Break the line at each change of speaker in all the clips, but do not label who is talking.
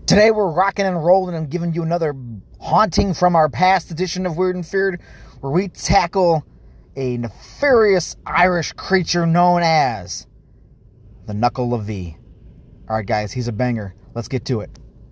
Today we're rocking and rolling and giving you another haunting from our past edition of Weird and Feared, where we tackle a nefarious Irish creature known as the Knuckle of V. Alright guys, he's a banger. Let's get to it.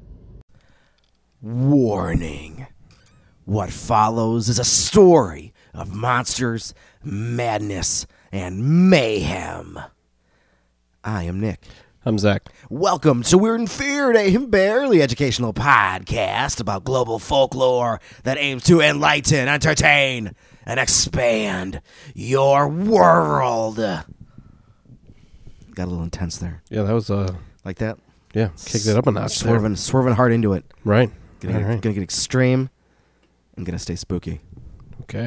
Warning. What follows is a story of monsters, madness, and mayhem. I am Nick.
I'm Zach.
Welcome to Weird and Feared, a barely educational podcast about global folklore that aims to enlighten, entertain, and expand your world. Got a little intense there.
Yeah, that was
Like that?
yeah, kicked it up a notch.
Swerving hard into it.
Right.
Gonna get extreme. I'm gonna stay spooky.
Okay.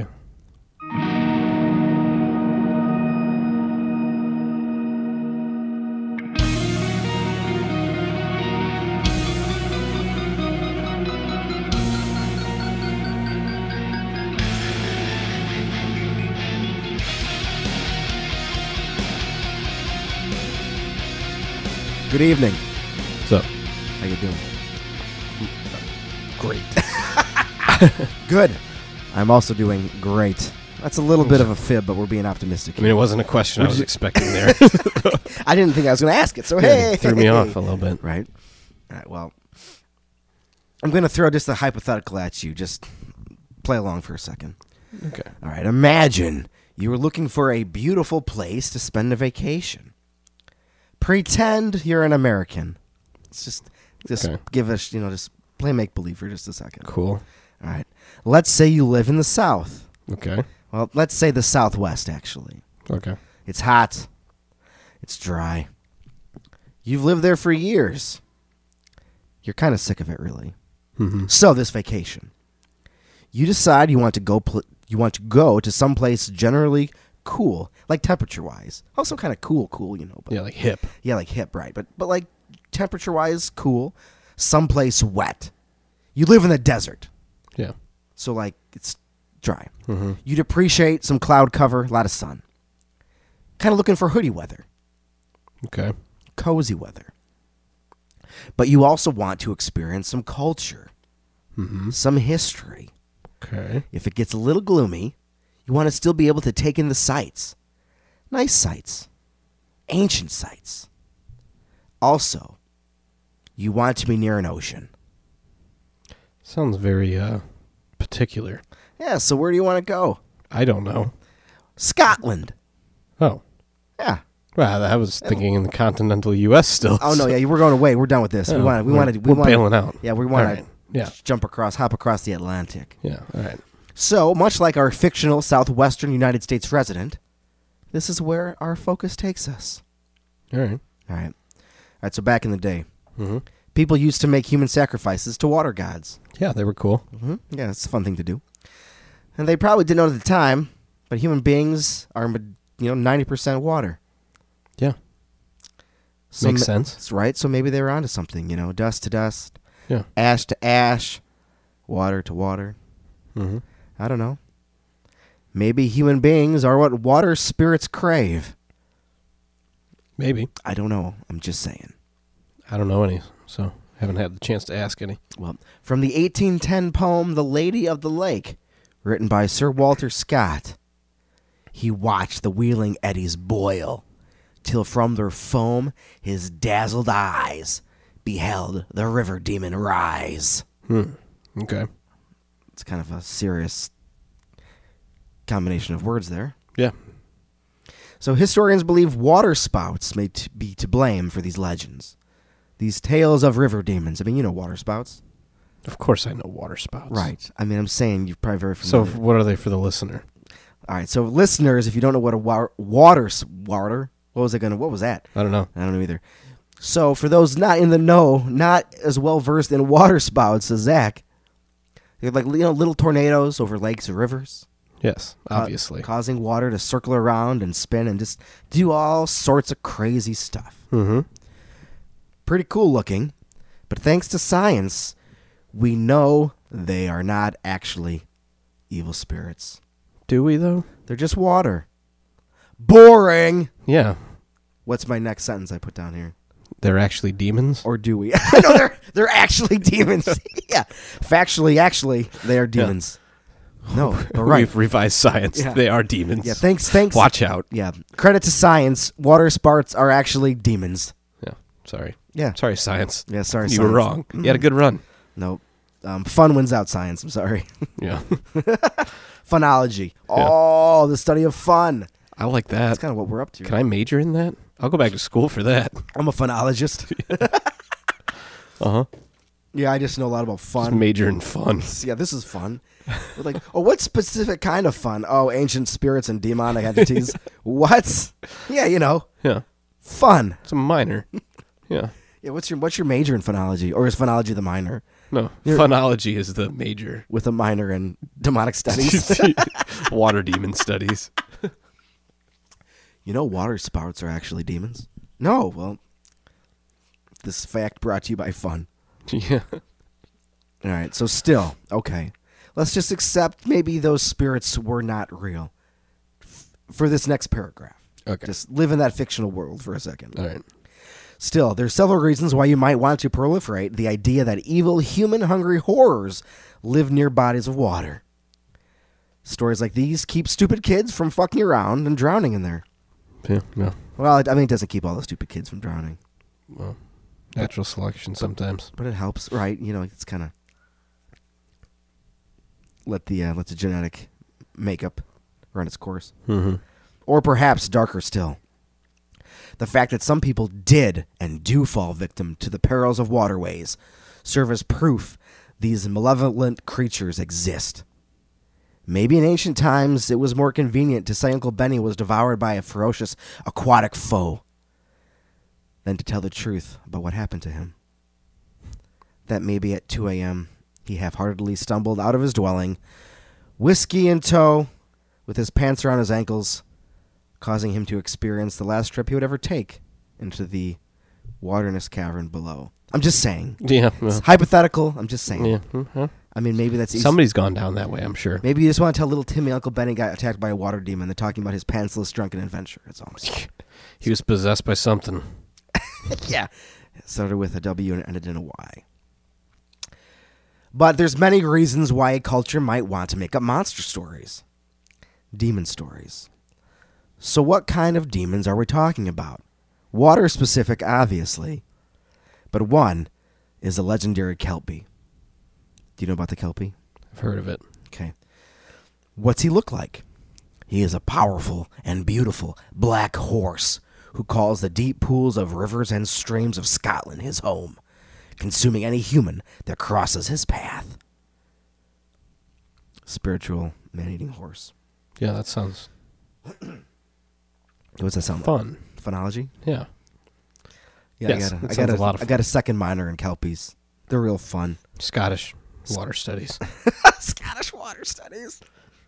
Good evening.
So,
How you doing?
great.
Good. I'm also doing great. That's a little bit of a fib, but we're being optimistic.
I mean, it wasn't a question I was expecting there.
I didn't think I was going to ask it, so
Yeah,
hey.
it threw me off a little bit.
Right. All right, well, I'm going to throw just a hypothetical at you. Just play along for a second.
Okay.
All right, imagine you were looking for a beautiful place to spend a vacation. Pretend you're an American. Let's just
Okay.
give us, just play make-believe for just a second.
Cool.
All right. Let's say you live in the South.
Okay.
Well, let's say the Southwest, actually.
Okay.
It's hot. It's dry. You've lived there for years. You're kind of sick of it, really.
Mm-hmm.
So this vacation, you decide you want to go to some place generally cool, like temperature-wise. Also kind of cool, But
Yeah, like hip.
yeah, like hip, right? But like temperature-wise, cool. Someplace wet. You live in the desert,
Yeah.
so like it's dry.
Mm-hmm.
You'd appreciate some cloud cover, a lot of sun. Kind of looking for hoodie weather,
Okay.
cozy weather. But you also want to experience some culture,
Mm-hmm.
some history.
Okay.
If it gets a little gloomy, you want to still be able to take in the sights. Nice sights. Ancient sights. Also, you want to be near an ocean.
Sounds very particular.
Yeah, so where do you want to go?
I don't know.
Scotland.
Oh.
Yeah.
Well, I was thinking in the continental U.S. still.
Oh no, yeah, we're going away. We're done with this.
Oh,
we want
we're bailing out.
Yeah, we want
All right. Yeah.
to hop across the Atlantic.
Yeah. All right.
So, much like our fictional southwestern United States resident, this is where our focus takes us.
All right.
All right, so back in the day,
Mm-hmm.
people used to make human sacrifices to water gods.
Yeah, they were cool.
Mm-hmm. Yeah, it's a fun thing to do. And they probably didn't know at the time, but human beings are, 90% water.
Yeah.
So
Makes sense.
That's right. So maybe they were onto something, dust to dust,
Yeah.
ash to ash, water to water.
Mm-hmm.
I don't know. Maybe human beings are what water spirits crave.
Maybe.
I don't know. I'm just saying.
I don't know any, so haven't had the chance to ask any.
Well, from the 1810 poem The Lady of the Lake, written by Sir Walter Scott, he watched the wheeling eddies boil, till from their foam his dazzled eyes beheld the river demon rise.
Okay.
It's kind of a serious combination of words there.
Yeah.
So historians believe water spouts may be to blame for these legends. These tales of river demons. I mean, you know water spouts.
Of course I know water spouts.
Right. I mean, I'm saying you're probably very
So
familiar.
what are they for the listener?
All right. So listeners, if you don't know what a water, what was that?
I don't know.
I don't know either. So for those not in the know, not as well versed in water spouts as Zach, they're like, little tornadoes over lakes or rivers.
Yes, obviously.
Causing water to circle around and spin and just do all sorts of crazy stuff.
Mm-hmm.
Pretty cool looking, but thanks to science, we know they are not actually evil spirits.
Do we, though?
They're just water. Boring!
Yeah.
What's my next sentence I put down here?
They're actually demons?
Or do we? No, they're actually demons. Yeah. Factually, actually, they are demons. No, they're right.
We've revised science.
Yeah.
They are demons.
Yeah, thanks.
Watch out.
Yeah. Credit to science. Water sparts are actually demons.
Yeah, sorry.
Yeah.
Sorry, science.
Yeah, sorry,
You
science.
were wrong. You had a good run.
Nope. Fun wins out science. I'm sorry.
Yeah.
Phonology. Oh, the study of fun.
I like that.
That's kind of what we're up to.
Can I major in that? I'll go back to school for that.
I'm a phonologist.
Uh-huh.
Yeah, I just know a lot about
Just
fun.
major in fun.
Yeah, this is fun. We're like, oh, what specific kind of fun? Oh, ancient spirits and demonic entities. What? Yeah,
Yeah.
fun.
It's a minor. Yeah.
Yeah, what's your major in phonology, or is phonology the minor
No, phonology is the major.
with a minor in demonic studies?
Water demon studies.
Water spouts are actually demons. No, well, this fact brought to you by fun.
Yeah.
All right, so still, okay. Let's just accept maybe those spirits were not real for this next paragraph.
Okay.
Just live in that fictional world for a second.
All right.
Still, there's several reasons why you might want to proliferate the idea that evil, human-hungry horrors live near bodies of water. Stories like these keep stupid kids from fucking around and drowning in there.
Yeah. No.
Well, I mean, it doesn't keep all the stupid kids from drowning.
Well, natural selection sometimes.
But it helps, right? It's kind of let the genetic makeup run its course.
Mm-hmm.
Or perhaps darker still, the fact that some people did and do fall victim to the perils of waterways serve as proof these malevolent creatures exist. Maybe in ancient times it was more convenient to say Uncle Benny was devoured by a ferocious aquatic foe than to tell the truth about what happened to him. That maybe at 2 a.m. he half-heartedly stumbled out of his dwelling, whiskey in tow, with his pants around his ankles, causing him to experience the last trip he would ever take into the waterness cavern below. I'm just saying.
Yeah.
It's
Well,
hypothetical. I'm just saying.
yeah. Uh-huh.
I mean, maybe that's easy.
Somebody's gone down that way, I'm sure.
Maybe you just want to tell little Timmy Uncle Benny got attacked by a water demon. They're talking about his pantsless drunken adventure. That's all I'm saying.
He was possessed by something.
Yeah. It started with a W and ended in a Y. But there's many reasons why a culture might want to make up monster stories. Demon stories. So what kind of demons are we talking about? Water specific, obviously. But one is the legendary Kelpie. Do you know about the Kelpie?
I've heard of it.
Okay. What's he look like? He is a powerful and beautiful black horse who calls the deep pools of rivers and streams of Scotland his home, consuming any human that crosses his path. Spiritual man-eating horse.
Yeah, that sounds
What's that sound
fun.
like? Phonology?
Yeah.
Yeah,
Yes, it
I
sounds
got
a lot of
I got a second minor in Kelpies. They're real fun.
Scottish water studies.
Scottish water studies.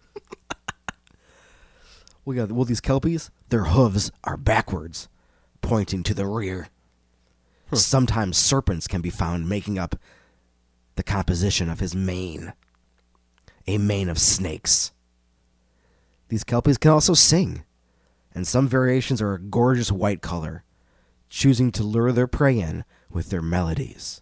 These Kelpies, their hooves are backwards, pointing to the rear. Sometimes serpents can be found making up the composition of his mane. A mane of snakes. These Kelpies can also sing, and some variations are a gorgeous white color, choosing to lure their prey in with their melodies.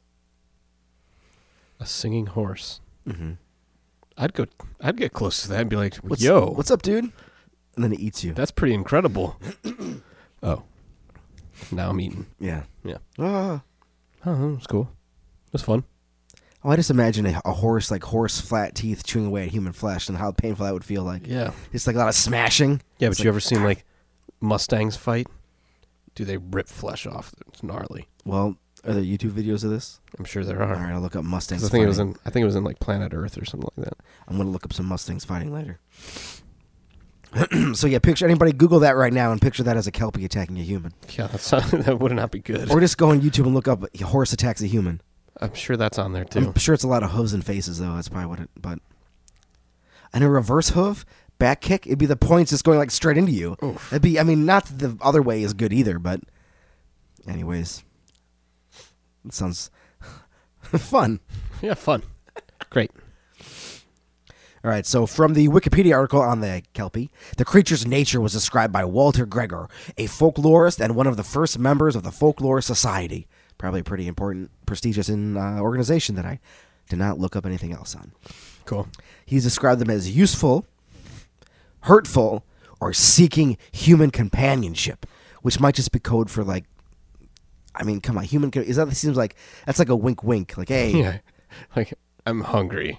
A singing horse.
Mm-hmm.
I'd get close to that and be like,
What's up, dude? And then it eats you.
that's pretty incredible. Oh. Now I'm eating.
Yeah.
Yeah.
Ah.
Oh, that was cool. It was fun.
Oh, I just imagine a horse, like horse flat teeth chewing away at human flesh and how painful that would feel like.
Yeah.
It's like a lot of smashing.
Yeah,
It's
but you
like,
ever seen like Mustangs fight? Do they rip flesh off? It's gnarly.
Well, are there YouTube videos of this?
I'm sure there
All
are.
right, I'll look up Mustangs
'Cause I think
fighting.
it was in like Planet Earth or something like that.
I'm going to look up some Mustangs fighting later. So yeah, anybody Google that right now and picture that as a Kelpie attacking a human.
Yeah, that would not be good.
Or just go on YouTube and look up horse attacks a human.
I'm sure that's on there too.
I'm sure it's a lot of hooves and faces though. That's probably what it, but. And a reverse hoof, back kick, it'd be the points just going like straight into you.
Oof.
It'd be, I mean, not that the other way is good either, but anyways. It sounds fun.
Yeah, fun. Great.
All right, so from the Wikipedia article on the Kelpie, the creature's nature was described by Walter Gregor, a folklorist and one of the first members of the Folklore Society. Probably a pretty important, prestigious organization that I did not look up anything else on.
Cool.
He's described them as useful, hurtful, or seeking human companionship, which might just be code for like, I mean, come on, seems like that's like a wink, wink, like, hey,
Yeah. Like, I'm hungry.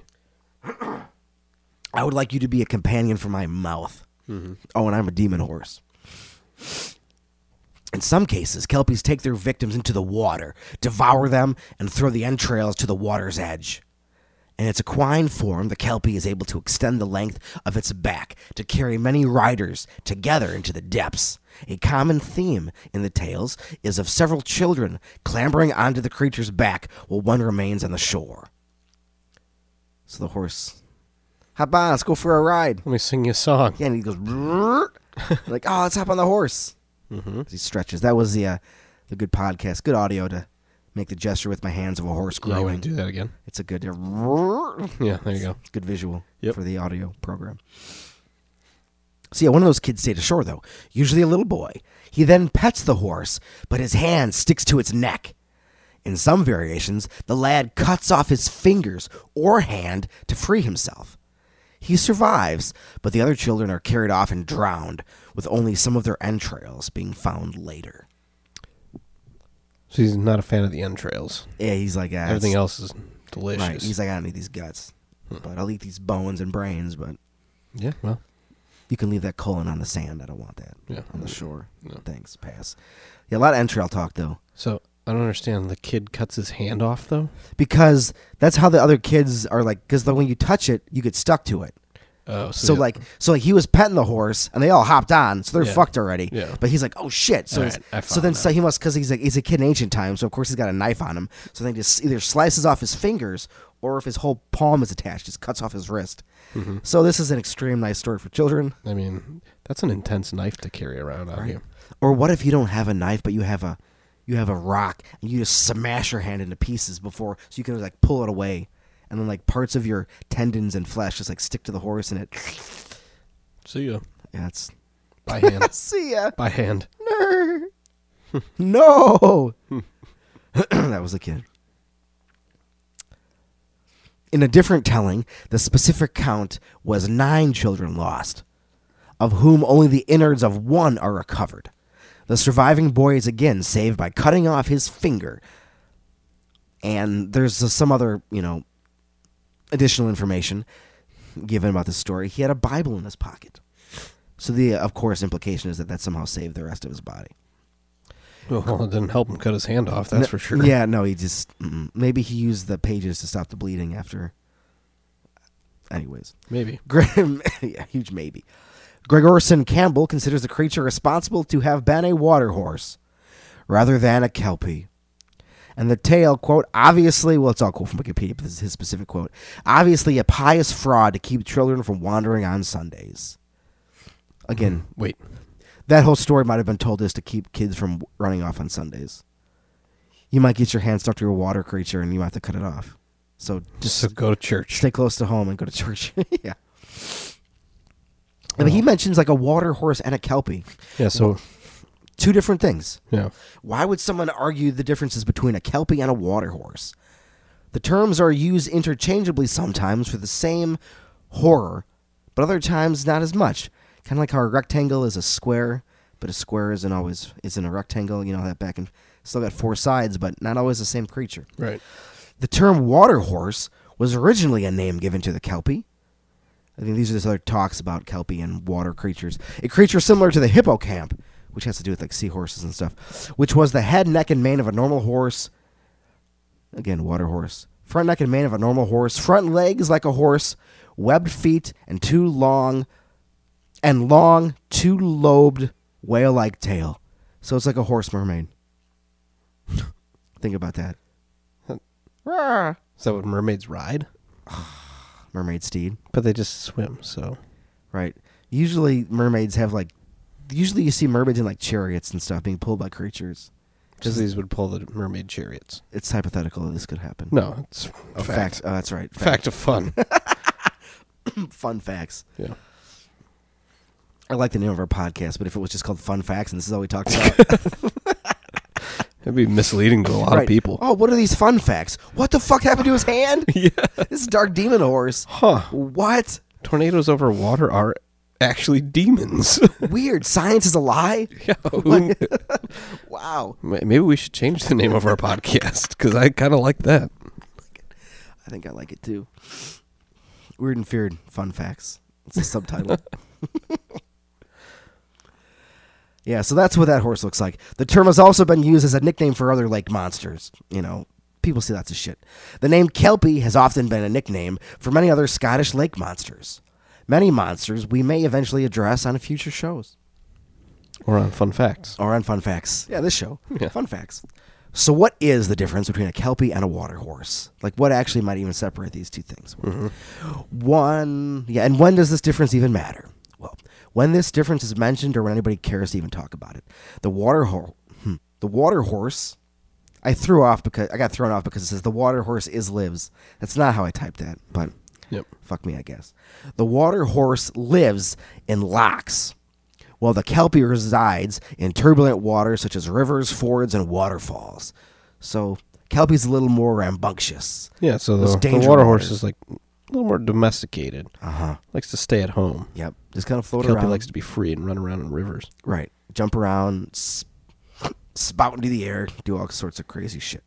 I would like you to be a companion for my mouth. Mm-hmm. Oh, and I'm a demon horse. In some cases, Kelpies take their victims into the water, devour them, and throw the entrails to the water's edge. In its equine form, the Kelpie is able to extend the length of its back to carry many riders together into the depths. A common theme in the tales is of several children clambering onto the creature's back while one remains on the shore. So the horse, hop on, let's go for a ride.
Let me sing you a song.
Yeah, and he goes, like, oh, let's hop on the horse.
Mm-hmm.
As he stretches. That was the good podcast, good audio to make the gesture with my hands of a horse
Yeah, you
growing.
want to do that again?
It's a good,
Yeah, there you go.
good visual
Yep.
for the audio program. So yeah, one of those kids stayed ashore, though, usually a little boy. He then pets the horse, but his hand sticks to its neck. In some variations, the lad cuts off his fingers or hand to free himself. He survives, but the other children are carried off and drowned, with only some of their entrails being found later.
So he's not a fan of the entrails.
Yeah, he's like,
Everything else is delicious.
Right, he's like, I don't need these guts, but I'll eat these bones and brains, but
Yeah, well.
you can leave that colon on the sand. I don't want that
Yeah.
on the shore.
No.
Thanks, pass. Yeah, a lot of entrail talk, though.
So, I don't understand. The kid cuts his hand off, though?
Because that's how the other kids are like, because when you touch it, you get stuck to it.
Oh,
So like he was petting the horse, and they all hopped on, so they're
Yeah.
fucked already.
Yeah.
But he's like, oh shit! So
All
he's-
right, I
so then
follow now.
he must, because he's a kid in ancient times, so of course he's got a knife on him. So then he just either slices off his fingers, or if his whole palm is attached, just cuts off his wrist.
Mm-hmm.
So this is an extreme nice story for children.
I mean, that's an intense knife to carry around out here.
Or what if you don't have a knife, but you have a rock, and you just smash your hand into pieces before, so you can like pull it away, and then like parts of your tendons and flesh just like stick to the horse, and it.
See ya.
Yeah, it's.
By hand.
See ya.
By hand.
No. That was a kid. In a different telling, the specific count was 9 children lost, of whom only the innards of one are recovered. The surviving boy is again saved by cutting off his finger. And there's some other, additional information given about this story. He had a Bible in his pocket. So the, of course, implication is that somehow saved the rest of his body.
Well, it didn't help him cut his hand off, that's for sure.
Yeah, no, he just... maybe he used the pages to stop the bleeding after... Anyways.
Maybe.
Yeah, huge maybe. Gregorson Campbell considers the creature responsible to have been a water horse rather than a Kelpie. And the tale, quote, obviously... Well, it's all quote from Wikipedia, but this is his specific quote. Obviously a pious fraud to keep children from wandering on Sundays. Again...
Wait.
That whole story might have been told is to keep kids from running off on Sundays. You might get your hand stuck to a water creature and you might have to cut it off. So just
So go to church.
stay close to home and go to church. Yeah. I mean, he mentions like a water horse and a Kelpie.
Yeah, so...
Two different things.
Yeah.
Why would someone argue the differences between a Kelpie and a water horse? The terms are used interchangeably sometimes for the same horror, but other times not as much. Kind of like how a rectangle is a square, but a square isn't a rectangle. You know that back and still got 4 sides, but not always the same creature.
Right.
The term water horse was originally a name given to the Kelpie. I think these are just other talks about Kelpie and water creatures. A creature similar to the hippocamp, which has to do with like seahorses and stuff, which was the head, neck, and mane of a normal horse. Again, water horse. Front neck and mane of a normal horse. Front legs like a horse. Webbed feet and long, 2-lobed whale-like tail. So it's like a horse mermaid. Think about that.
Is that what mermaids ride?
Mermaid steed.
But they just swim, so...
Right. Usually mermaids have like... Usually you see mermaids in like chariots and stuff being pulled by creatures.
Because these would pull the mermaid chariots.
It's hypothetical that this could happen.
No, it's
Oh,
fact.
fact. Oh, that's right.
Fact of fun.
Fun facts.
Yeah.
I like the name of our podcast, but if it was just called Fun Facts and this is all we talked about.
It'd be misleading to a lot of people.
Oh, what are these fun facts? What the fuck happened to his hand?
Yeah.
This is Dark Demon Horse.
Huh.
What?
Tornadoes over water are actually demons.
Weird. Science is a lie?
Yeah.
Wow.
Maybe we should change the name of our podcast because I kind of like that.
I think I like it too. Weird and Feared Fun Facts. It's a subtitle. Yeah, so that's what that horse looks like. The term has also been used as a nickname for other lake monsters. You know, people see lots of shit. The name Kelpie has often been a nickname for many other Scottish lake monsters. Many monsters we may eventually address on future shows.
Or on Fun Facts.
Or on Fun Facts. Yeah, this show.
Yeah.
Fun Facts. So what is the difference between a Kelpie and a water horse? Like, what actually might even separate these two things? And when does this difference even matter? Well, when this difference is mentioned or when anybody cares to even talk about it. The water horse, I got thrown off because it says the water horse lives. That's not how I typed that, but fuck me, I guess. The water horse lives in locks, while the Kelpie resides in turbulent waters such as rivers, fords, and waterfalls. So Kelpie's a little more rambunctious.
Yeah, so
Those
the
danger
water
waters.
horse is like a little more domesticated. Likes to stay at home.
Yep, just kind of float
Kelpie
around.
likes to be free and run around in rivers.
Right, jump around, spout into the air, do all sorts of crazy shit.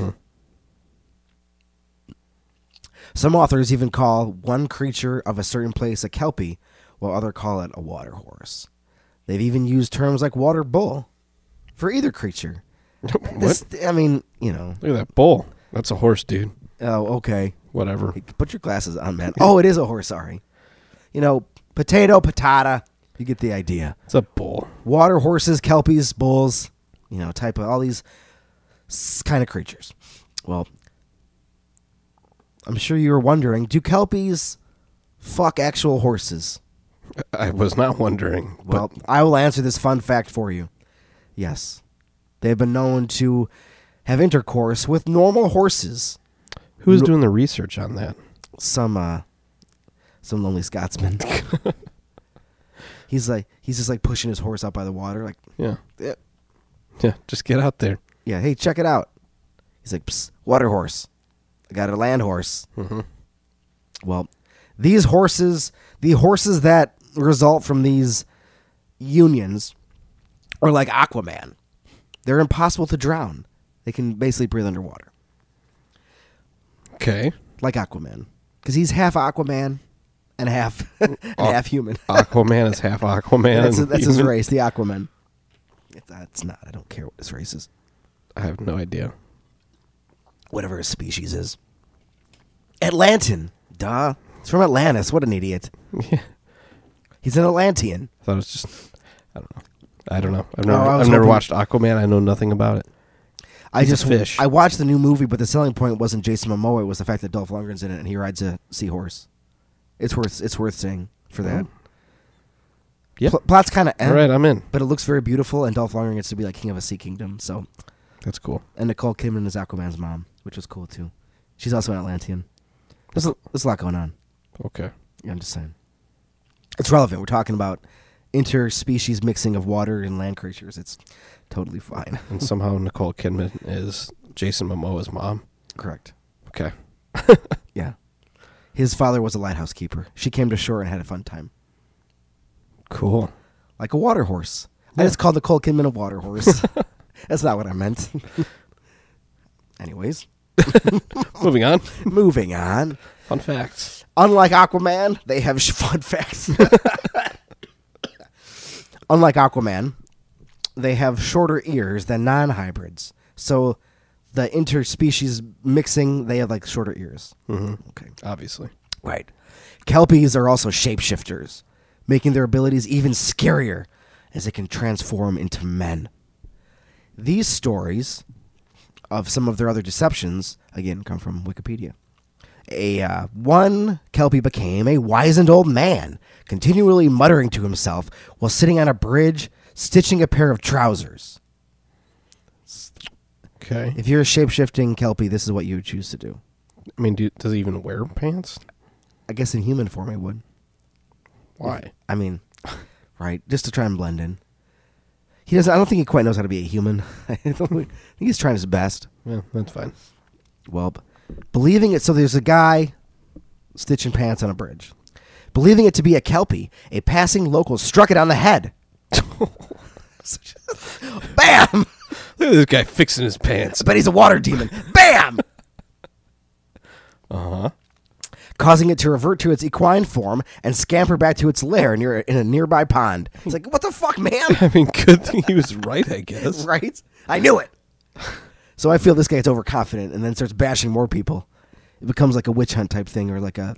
Some authors even call one creature of a certain place a Kelpie, while others call it a water horse. They've even used terms like water bull for either creature.
What?
I mean, you know.
Look at that bull. That's a horse, dude.
Oh, okay.
Whatever.
Put your glasses on, man. Oh, it is a horse, sorry. You know, potato, patata. You get the idea.
It's a bull.
Water horses, Kelpies, bulls, you know, type of all these kind of creatures. Well, I'm sure you were wondering, do Kelpies fuck actual horses?
I was not wondering.
Well, I will answer this fun fact for you. Yes. They have been known to have intercourse with normal horses.
Who's doing the research on that?
Some lonely Scotsman. He's just like pushing his horse out by the water, like,
Yeah.
yeah,
Yeah, just get out there.
yeah, hey, check it out. He's like, psst, water horse. I got a land horse. Well, these horses, the horses that result from these unions are like Aquaman. They're impossible to drown. They can basically breathe underwater.
Okay.
Like Aquaman. Because he's half Aquaman and half half human.
Aquaman is half Aquaman.
That's his race, the Aquaman. That's not. I don't care what his race is.
I have no idea.
Whatever his species is. Atlantean. Duh. He's from Atlantis. What an idiot.
Yeah.
He's an Atlantean.
I thought it was just, I don't know. I've
I was
never
hoping-
watched Aquaman. I know nothing about it.
I
He's a fish.
I watched the new movie, but the selling point wasn't Jason Momoa. It was the fact that Dolph Lundgren's in it and he rides a seahorse. It's worth saying for that.
Yeah.
Plot's kind of
All right, I'm in.
but it looks very beautiful, and Dolph Lundgren gets to be like king of a sea kingdom. So,
That's cool.
and Nicole Kidman is Aquaman's mom, which was cool too. She's also an Atlantean. There's a lot going on.
Okay.
Yeah, I'm just saying. It's relevant. We're talking about interspecies mixing of water and land creatures. It's totally fine.
And somehow Nicole Kidman is Jason Momoa's mom.
Correct.
Okay.
Yeah. His father was a lighthouse keeper. She came to shore and had a fun time.
Cool.
Like a water horse. I just called Nicole Kidman a water horse. That's not what I meant. Anyways.
Moving on.
Moving on.
Fun facts.
Unlike Aquaman, they have fun facts. Unlike Aquaman, they have shorter ears than non-hybrids. So the interspecies mixing, they have like shorter ears. Okay.
Obviously.
Right. Kelpies are also shapeshifters, making their abilities even scarier as they can transform into men. These stories of some of their other deceptions, again, come from Wikipedia. One Kelpie became a wizened old man, continually muttering to himself while sitting on a bridge, stitching a pair of trousers.
Okay.
If you're a shape-shifting Kelpie, this is what you would choose to do.
I mean, does he even wear pants?
I guess in human form he would.
Why?
I mean, right, just to try and blend in. He doesn't. I don't think he quite knows how to be a human. I think he's trying his best.
Yeah, that's fine.
Well, believing it, so there's a guy stitching pants on a bridge. Believing it to be a Kelpie, a passing local struck it on the head. Bam!
Look at this guy fixing his pants.
I bet he's a water demon. Bam!
Uh-huh.
Causing it to revert to its equine form and scamper back to its lair in a nearby pond. It's like, what the fuck, man?
I mean, good thing he was right, I guess.
Right? I knew it. So I feel this guy gets overconfident and then starts bashing more people. It becomes like a witch hunt type thing, or like the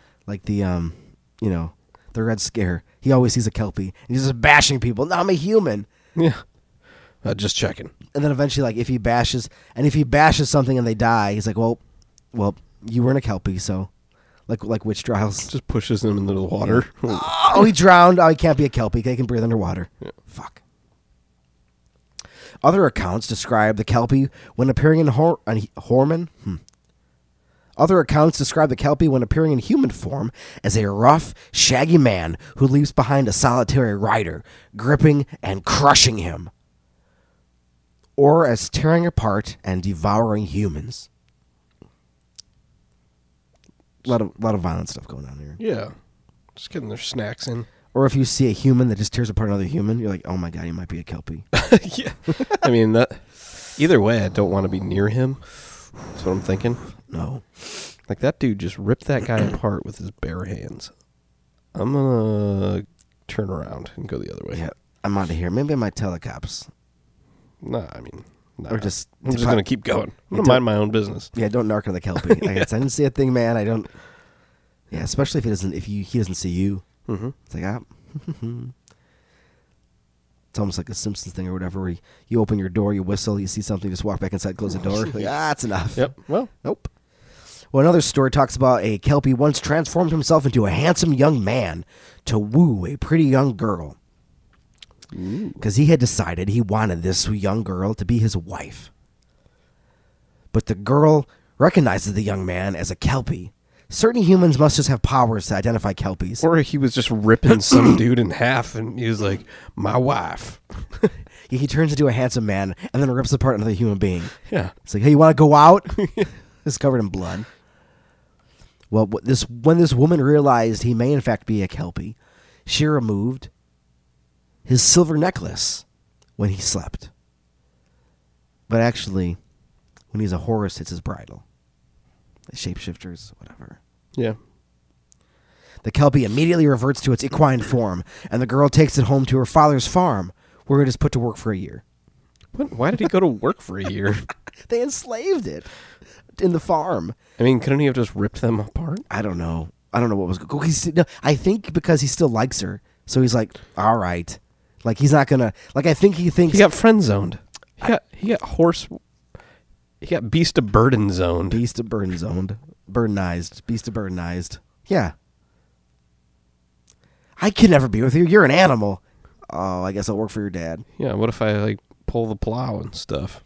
the Red Scare. He always sees a Kelpie and he's just bashing people. No, I'm a human.
Yeah. Just checking.
And then eventually, like, if he bashes something and they die, he's like, well, you weren't a Kelpie, so like witch trials.
Just pushes them into the water.
Oh, he drowned. Oh, he can't be a Kelpie. They can breathe underwater.
Yeah.
Fuck. Other accounts describe the Kelpie when appearing in Other accounts describe the Kelpie when appearing in human form as a rough, shaggy man who leaves behind a solitary rider, gripping and crushing him, or as tearing apart and devouring humans. A lot of violent stuff going on here.
Yeah. Just getting their snacks in.
Or if you see a human that just tears apart another human, you're like, oh my god, he might be a Kelpie.
Yeah. I mean, either way, I don't want to be near him. That's what I'm thinking.
No.
Like, that dude just ripped that guy apart with his bare hands. I'm going to turn around and go the other way.
Yeah, I'm out of here. Maybe I might tell the cops.
Nah, I mean, nah.
Or just...
I'm just going to keep going. I'm going to mind my own business.
Yeah, don't narc on the Kelpie. I guess I didn't see a thing, man. I don't... Yeah, especially if he doesn't see you.
Mm-hmm.
It's like, it's almost like a Simpsons thing or whatever, where you open your door, you whistle, you see something, just walk back inside, close the door. Like, that's enough.
Yep. Well.
Nope. Well, another story talks about a Kelpie once transformed himself into a handsome young man to woo a pretty young girl. Because he had decided he wanted this young girl to be his wife. But the girl recognizes the young man as a Kelpie. Certain humans must just have powers to identify Kelpies.
Or he was just ripping some dude in half, and he was like, my wife.
He turns into a handsome man and then rips apart another human being.
Yeah.
It's like, hey, you want to go out? It's covered in blood. Well, when this woman realized he may in fact be a Kelpie, she removed his silver necklace when he slept. But actually, when he's a horse, it's his bridle. The shapeshifters, whatever.
Yeah.
The Kelpie immediately reverts to its equine form, and the girl takes it home to her father's farm, where it is put to work for a year.
Why did he go to work for a year?
They enslaved it in the farm.
I mean, couldn't he have just ripped them apart?
I don't know. I don't know what was going on. I think because he still likes her, so he's like, all right. Like, he's not going to... Like, I think he thinks...
He got friend-zoned. He got horse... He got beast of burden zoned.
Beast of burden zoned. Burdenized. Beast of burdenized. Yeah. I can never be with you. You're an animal. Oh, I guess I'll work for your dad.
Yeah, what if I, like, pull the plow and stuff?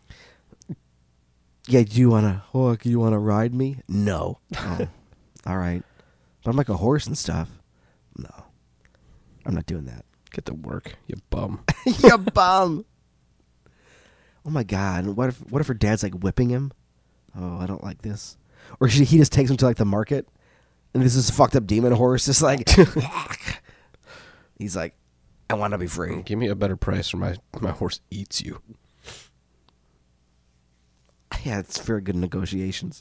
Yeah, do you want to ride me? No. Oh, all right. But I'm like a horse and stuff. No. I'm not doing that.
Get to work, you bum.
You bum. Oh my god! What if her dad's like whipping him? Oh, I don't like this. Or he just takes him to like the market, and this is fucked up demon horse just like. He's like, I want to be free.
Give me a better price, or my horse eats you.
Yeah, it's very good negotiations.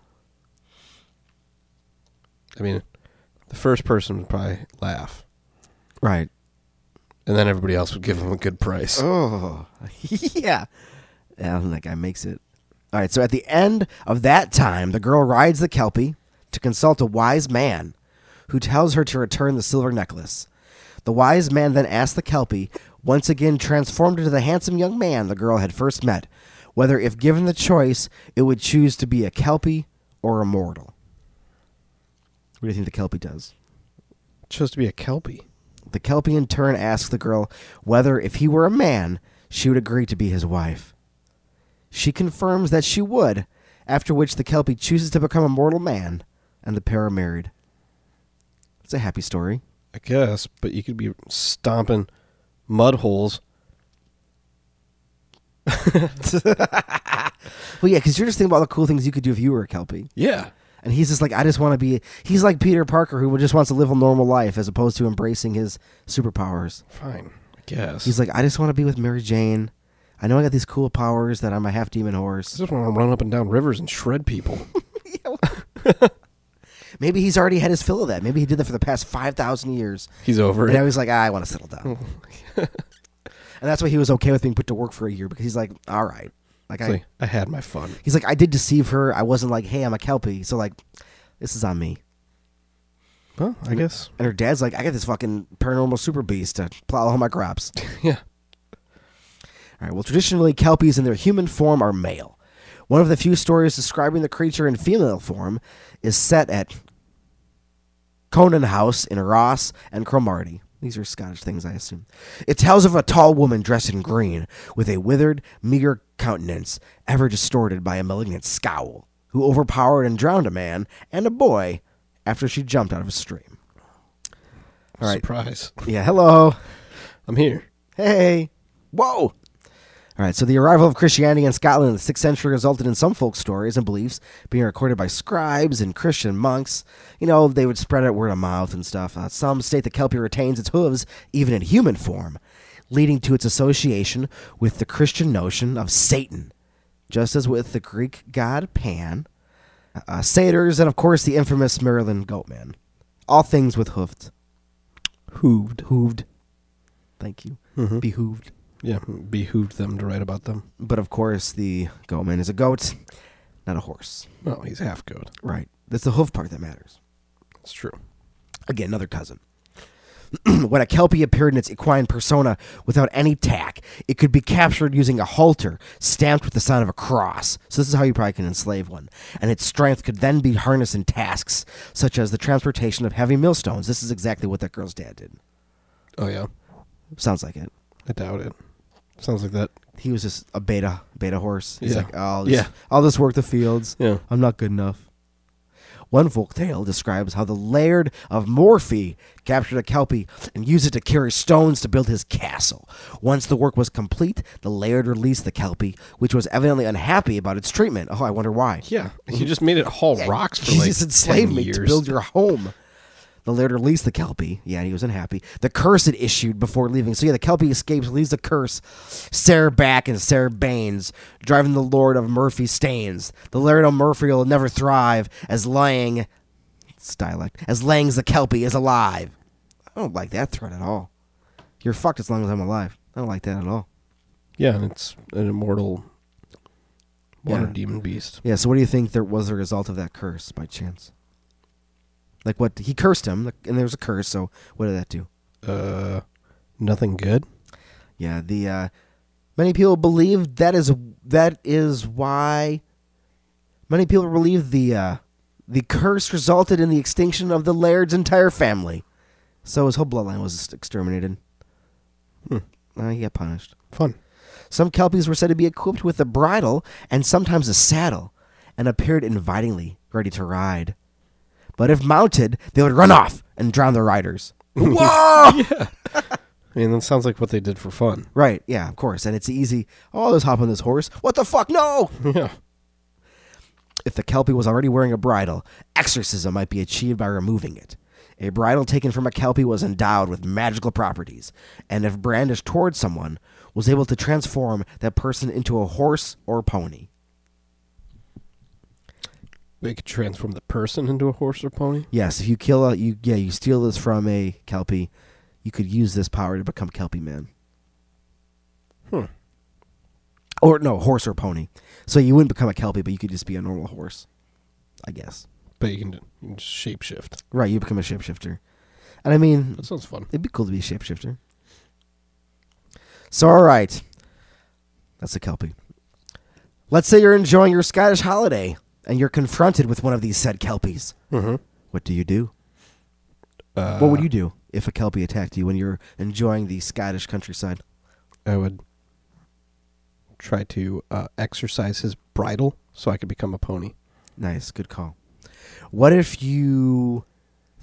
I mean, the first person would probably laugh,
right?
And then everybody else would give him a good price.
Oh, yeah. And that guy makes it. All right, so at the end of that time, the girl rides the Kelpie to consult a wise man who tells her to return the silver necklace. The wise man then asks the Kelpie, once again transformed into the handsome young man the girl had first met, whether if given the choice, it would choose to be a Kelpie or a mortal. What do you think the Kelpie does?
Chose to be a Kelpie.
The Kelpie in turn asks the girl whether if he were a man, she would agree to be his wife. She confirms that she would, after which the Kelpie chooses to become a mortal man, and the pair are married. It's a happy story.
I guess, but you could be stomping mud holes.
Well, yeah, because you're just thinking about the cool things you could do if you were a Kelpie.
Yeah.
And he's just like, I just want to be... He's like Peter Parker, who just wants to live a normal life as opposed to embracing his superpowers.
Fine, I guess.
He's like, I just want to be with Mary Jane. I know I got these cool powers that I'm a half-demon
I
horse.
just want to run up and down rivers and shred people.
Maybe he's already had his fill of that. Maybe he did that for the past 5,000 years.
He's over
And
it.
now he's like, I want to settle down. And that's why he was okay with being put to work for a year, because he's like, all right. Like
It's like, I had my fun.
He's like, I did deceive her. I wasn't like, hey, I'm a Kelpie. So, like, this is on me.
Well, I guess.
And her dad's like, I got this fucking paranormal super beast to plow all my crops.
Yeah.
All right, well, traditionally, Kelpies in their human form are male. One of the few stories describing the creature in female form is set at Conan House in Ross and Cromarty. These are Scottish things, I assume. It tells of a tall woman dressed in green, with a withered, meager countenance, ever distorted by a malignant scowl, who overpowered and drowned a man and a boy after she jumped out of a stream. All right.
Surprise.
Yeah, hello.
I'm here.
Hey. Whoa. All right, so the arrival of Christianity in Scotland in the 6th century resulted in some folk stories and beliefs being recorded by scribes and Christian monks. You know, they would spread it word of mouth and stuff. Some state the Kelpie retains its hooves even in human form, leading to its association with the Christian notion of Satan, just as with the Greek god Pan, satyrs, and of course the infamous Merlin Goatman. All things with hoofed. Hooved. Thank you.
Mhm.
Behooved.
Yeah, behooved them to write about them.
But of course, the goatman is a goat, not a horse.
Well, he's half goat.
Right. That's the hoof part that matters.
It's true.
Again, another cousin. When a Kelpie appeared in its equine persona without any tack, it could be captured using a halter stamped with the sign of a cross. So this is how you probably can enslave one. And its strength could then be harnessed in tasks, such as the transportation of heavy millstones. This is exactly what that girl's dad did.
Oh, yeah.
Sounds like it.
I doubt it. Sounds like that.
He was just a beta horse. He's
Yeah.
like, oh,
Yeah.
I'll just work the fields.
Yeah.
I'm not good enough. One folktale describes how the Laird of Morphy captured a Kelpie and used it to carry stones to build his castle. Once the work was complete, the Laird released the Kelpie, which was evidently unhappy about its treatment. Oh, I wonder why.
Yeah. You just made it haul rocks for
You
like
just enslaved
10
me
years.
to build your home. The Laird released the Kelpie. Yeah, he was unhappy. The curse it issued before leaving. So yeah, the Kelpie escapes, leaves the curse. Sarah Back and Sarah Baines, driving the Lord of Murphy Staines. The Laird of Murphy will never thrive as Lang, it's dialect, as Lang's the Kelpie is alive. I don't like that threat at all. You're fucked as long as I'm alive. I don't like that at all.
Yeah, and it's an immortal water
Yeah.
demon beast.
Yeah, so what do you think there was the result of that curse, by chance? Like what, he cursed him, and there was a curse, so what did that do?
Nothing good.
Yeah, the many people believe that is why many people believe the curse resulted in the extinction of the Laird's entire family. So his whole bloodline was exterminated. He got punished.
Fun.
Some Kelpies were said to be equipped with a bridle and sometimes a saddle, and appeared invitingly ready to ride. But if mounted, they would run off and drown their riders. Whoa!
I mean, that sounds like what they did for fun.
Right, yeah, of course. And it's easy. Oh, let's hop on this horse. What the fuck? No!
Yeah.
If the Kelpie was already wearing a bridle, exorcism might be achieved by removing it. A bridle taken from a Kelpie was endowed with magical properties, and if brandished towards someone, was able to transform that person into a horse or pony.
They could transform the person into a horse or pony.
Yes, if you kill you steal this from a Kelpie, you could use this power to become Kelpie Man. Or no, horse or pony. So you wouldn't become a Kelpie, but you could just be a normal horse, I guess.
But you can just shapeshift.
Right, you become a shapeshifter. And I mean,
That sounds fun.
it'd be cool to be a shapeshifter. So, all right. That's a Kelpie. Let's say you're enjoying your Scottish holiday, and you're confronted with one of these said Kelpies.
Mm-hmm.
What do you do? What would you do if a Kelpie attacked you when you're enjoying the Scottish countryside?
I would try to exercise his bridle so I could become a pony.
Nice, good call. What if you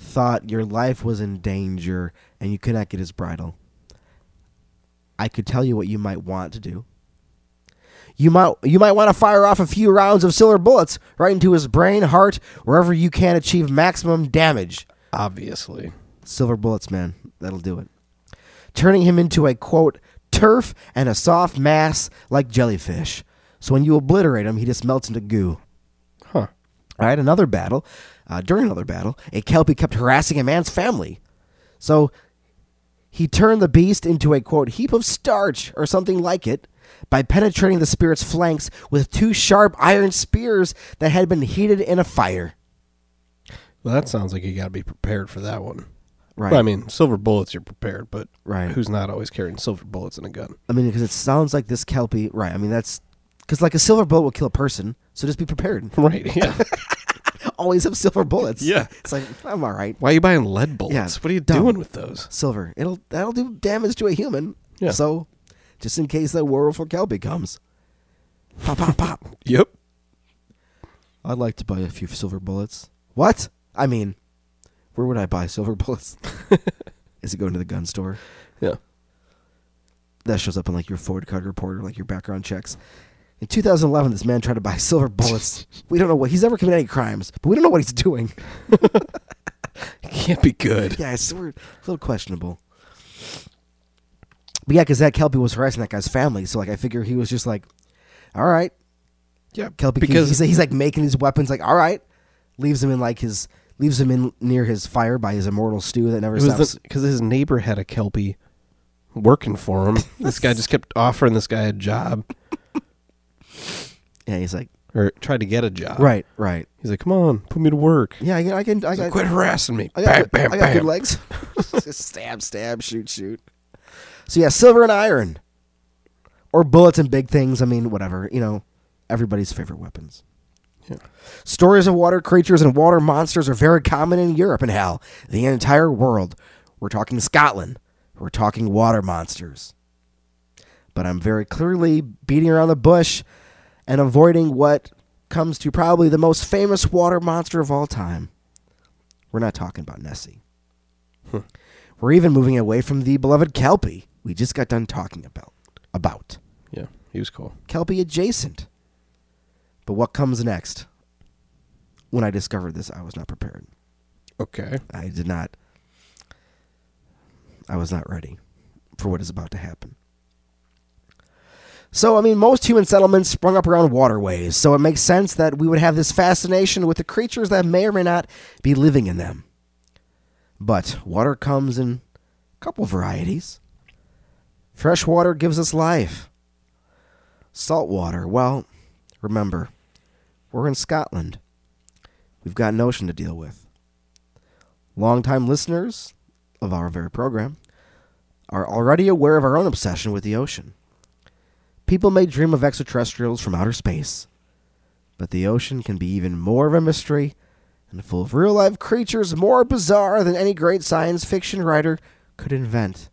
thought your life was in danger and you could not get his bridle, I could tell you what you might want to do. You might want to fire off a few rounds of silver bullets right into his brain, heart, wherever you can achieve maximum damage.
Obviously.
Silver bullets, man. That'll do it. Turning him into a, quote, turf and a soft mass like jellyfish. So when you obliterate him, he just melts into goo.
Huh.
All right, another battle. During another battle, a Kelpie kept harassing a man's family. So he turned the beast into a, quote, heap of starch or something like it by penetrating the spirit's flanks with 2 sharp iron spears that had been heated in a fire.
Well, that sounds like you got to be prepared for that one.
Right.
Well, I mean, silver bullets, you're prepared, but
Right.
who's not always carrying silver bullets in a gun?
I mean, because it sounds like this Kelpie, right? I mean, that's because like a silver bullet will kill a person, so just be prepared.
Right, yeah.
Always have silver bullets.
Yeah.
It's like, I'm all right.
Why are you buying lead bullets?
Yeah,
What are you
dumb.
doing with those?
Silver. That'll do damage to a human.
Yeah.
So, just in case that werewolf or Kelpie comes. Pop, pop, pop.
Yep.
I'd like to buy a few silver bullets. What? I mean, where would I buy silver bullets? Is it going to the gun store?
Yeah.
That shows up in like your Ford Card report or like your background checks. In 2011, this man tried to buy silver bullets. We don't know what he's never committed any crimes, but we don't know what he's doing.
It can't be good.
Yeah, it's a little questionable. But yeah, because that Kelpie was harassing that guy's family, so like I figure he was just like, all right,
Yeah,
Kelpie.
because
He's like making these weapons. Like, all right, leaves him in near his fire by his immortal stew that never
it was
stops.
because his neighbor had a Kelpie working for him. This guy just kept offering this guy a job,
Yeah, he's like,
or tried to get a job.
right.
He's like, "Come on, put me to work."
Yeah, I
He's
got.
like, quit harassing me.
I got,
Bam, bam,
I got good
bam.
legs. Just stab, shoot. So yeah, silver and iron, or bullets and big things. I mean, whatever. Everybody's favorite weapons.
Yeah.
Stories of water creatures and water monsters are very common in Europe and hell, the entire world. We're talking Scotland. We're talking water monsters. But I'm very clearly beating around the bush and avoiding what comes to probably the most famous water monster of all time. We're not talking about Nessie. We're even moving away from the beloved Kelpie we just got done talking about.
Yeah, he was cool.
Kelpie adjacent. But what comes next? When I discovered this, I was not prepared.
Okay.
I was not ready for what is about to happen. So, I mean, most human settlements sprung up around waterways, so it makes sense that we would have this fascination with the creatures that may or may not be living in them. But water comes in a couple varieties. Fresh water gives us life. Salt water, well, remember, we're in Scotland. We've got an ocean to deal with. Longtime listeners of our very program are already aware of our own obsession with the ocean. People may dream of extraterrestrials from outer space, but the ocean can be even more of a mystery and full of real-life creatures more bizarre than any great science fiction writer could invent.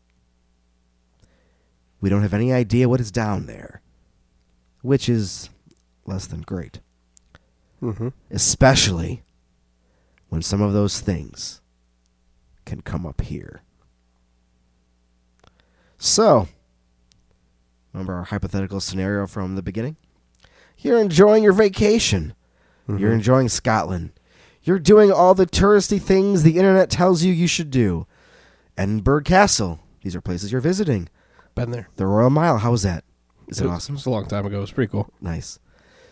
We don't have any idea what is down there, which is less than great.
Mm-hmm.
Especially when some of those things can come up here. So, remember our hypothetical scenario from the beginning? You're enjoying your vacation.
Mm-hmm.
You're enjoying Scotland. You're doing all the touristy things the internet tells you should do. Edinburgh Castle. These are places you're visiting.
Been there.
The Royal Mile. How was that? Is it awesome?
It was a long time ago. It was pretty cool.
Nice.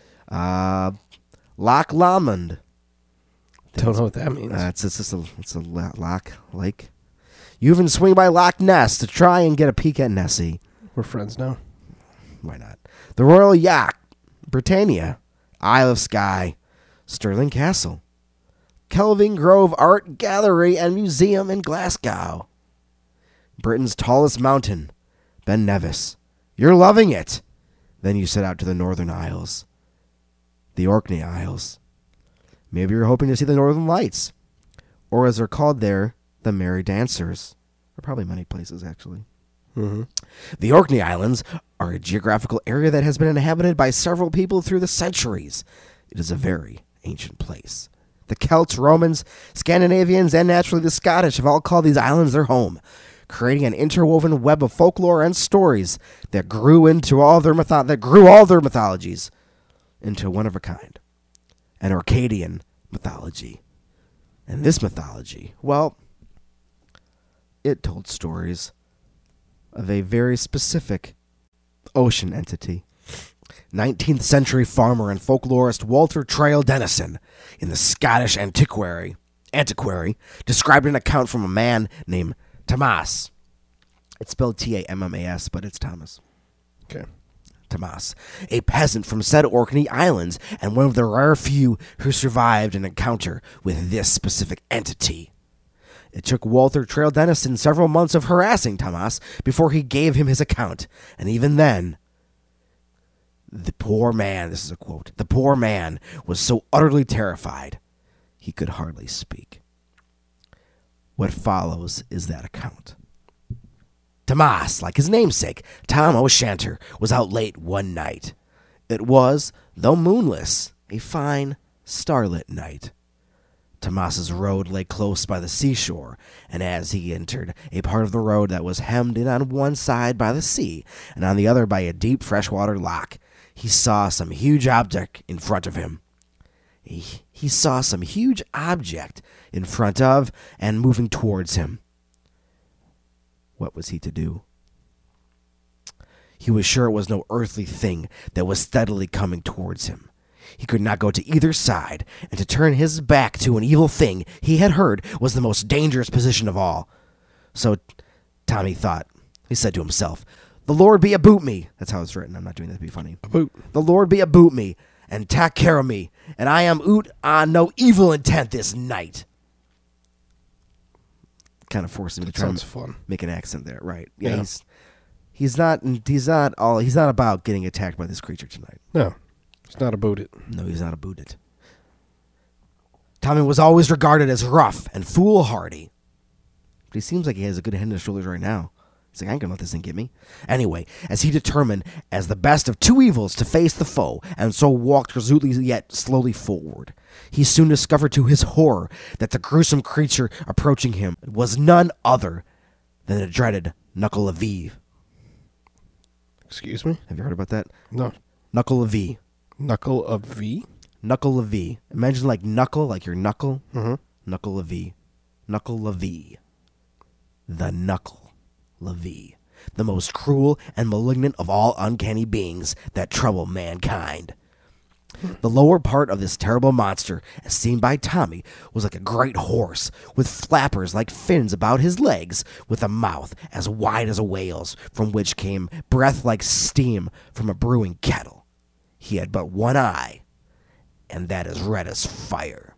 Loch Lomond.
Don't know what that means.
It's a loch lake. You even swing by Loch Ness to try and get a peek at Nessie.
We're friends now.
Why not? The Royal Yacht, Britannia, Isle of Skye, Stirling Castle, Kelvin Grove Art Gallery and Museum in Glasgow, Britain's tallest mountain, Ben Nevis. You're loving it. Then you set out to the Northern Isles, the Orkney Isles. Maybe you're hoping to see the Northern Lights, or as they're called there, the Merry Dancers. Or probably many places, actually.
Mm-hmm.
The Orkney Islands are a geographical area that has been inhabited by several people through the centuries. It is a very ancient place. The Celts, Romans, Scandinavians, and naturally the Scottish have all called these islands their home, creating an interwoven web of folklore and stories that grew all their mythologies into one of a kind, an Orcadian mythology. And this mythology, well, it told stories of a very specific ocean entity. 19th century farmer and folklorist Walter Traill Denison in the Scottish Antiquary described an account from a man named Tamas. It's spelled Tammas, but it's Thomas.
Okay.
Tamas, a peasant from said Orkney Islands and one of the rare few who survived an encounter with this specific entity. It took Walter Traill Denison several months of harassing Tamas before he gave him his account, and even then, the poor man, this is a quote, the poor man was so utterly terrified he could hardly speak. What follows is that account. Tamas, like his namesake, Tom O'Shanter, was out late one night. It was, though moonless, a fine, starlit night. Tamas's road lay close by the seashore, and as he entered a part of the road that was hemmed in on one side by the sea, and on the other by a deep freshwater loch, he saw some huge object in front of him. He saw some huge object in front of and moving towards him. What was he to do? He was sure it was no earthly thing that was steadily coming towards him. He could not go to either side, and to turn his back to an evil thing he had heard was the most dangerous position of all. So Tommy thought, he said to himself, "The Lord be aboot me." That's how it's written. I'm not doing that to be funny.
Aboot.
"The Lord be aboot me, and tak care of me, and I am oot on no evil intent this night." Kind of forcing me to try
Sounds
and
fun.
make an accent there, right? Yeah,
Yeah.
he's not about getting attacked by this creature tonight.
No, it's not about it.
No, he's not about it. Tommy was always regarded as rough and foolhardy, but he seems like he has a good head on his shoulders right now. He's like, I ain't gonna let this thing get me. Anyway, as he determined as the best of two evils to face the foe, and so walked resolutely yet slowly forward, he soon discovered to his horror that the gruesome creature approaching him was none other than the dreaded Knuckle of V.
Excuse me?
Have you heard about that?
No.
Knuckle of V.
Knuckle of V?
Knuckle of V. Imagine like knuckle, like your knuckle.
Mm-hmm.
Knuckle of V. Knuckle of V. The Knuckle of V. The most cruel and malignant of all uncanny beings that trouble mankind. The lower part of this terrible monster, as seen by Tommy, was like a great horse, with flappers like fins about his legs, with a mouth as wide as a whale's, from which came breath like steam from a brewing kettle. He had but one eye, and that as red as fire.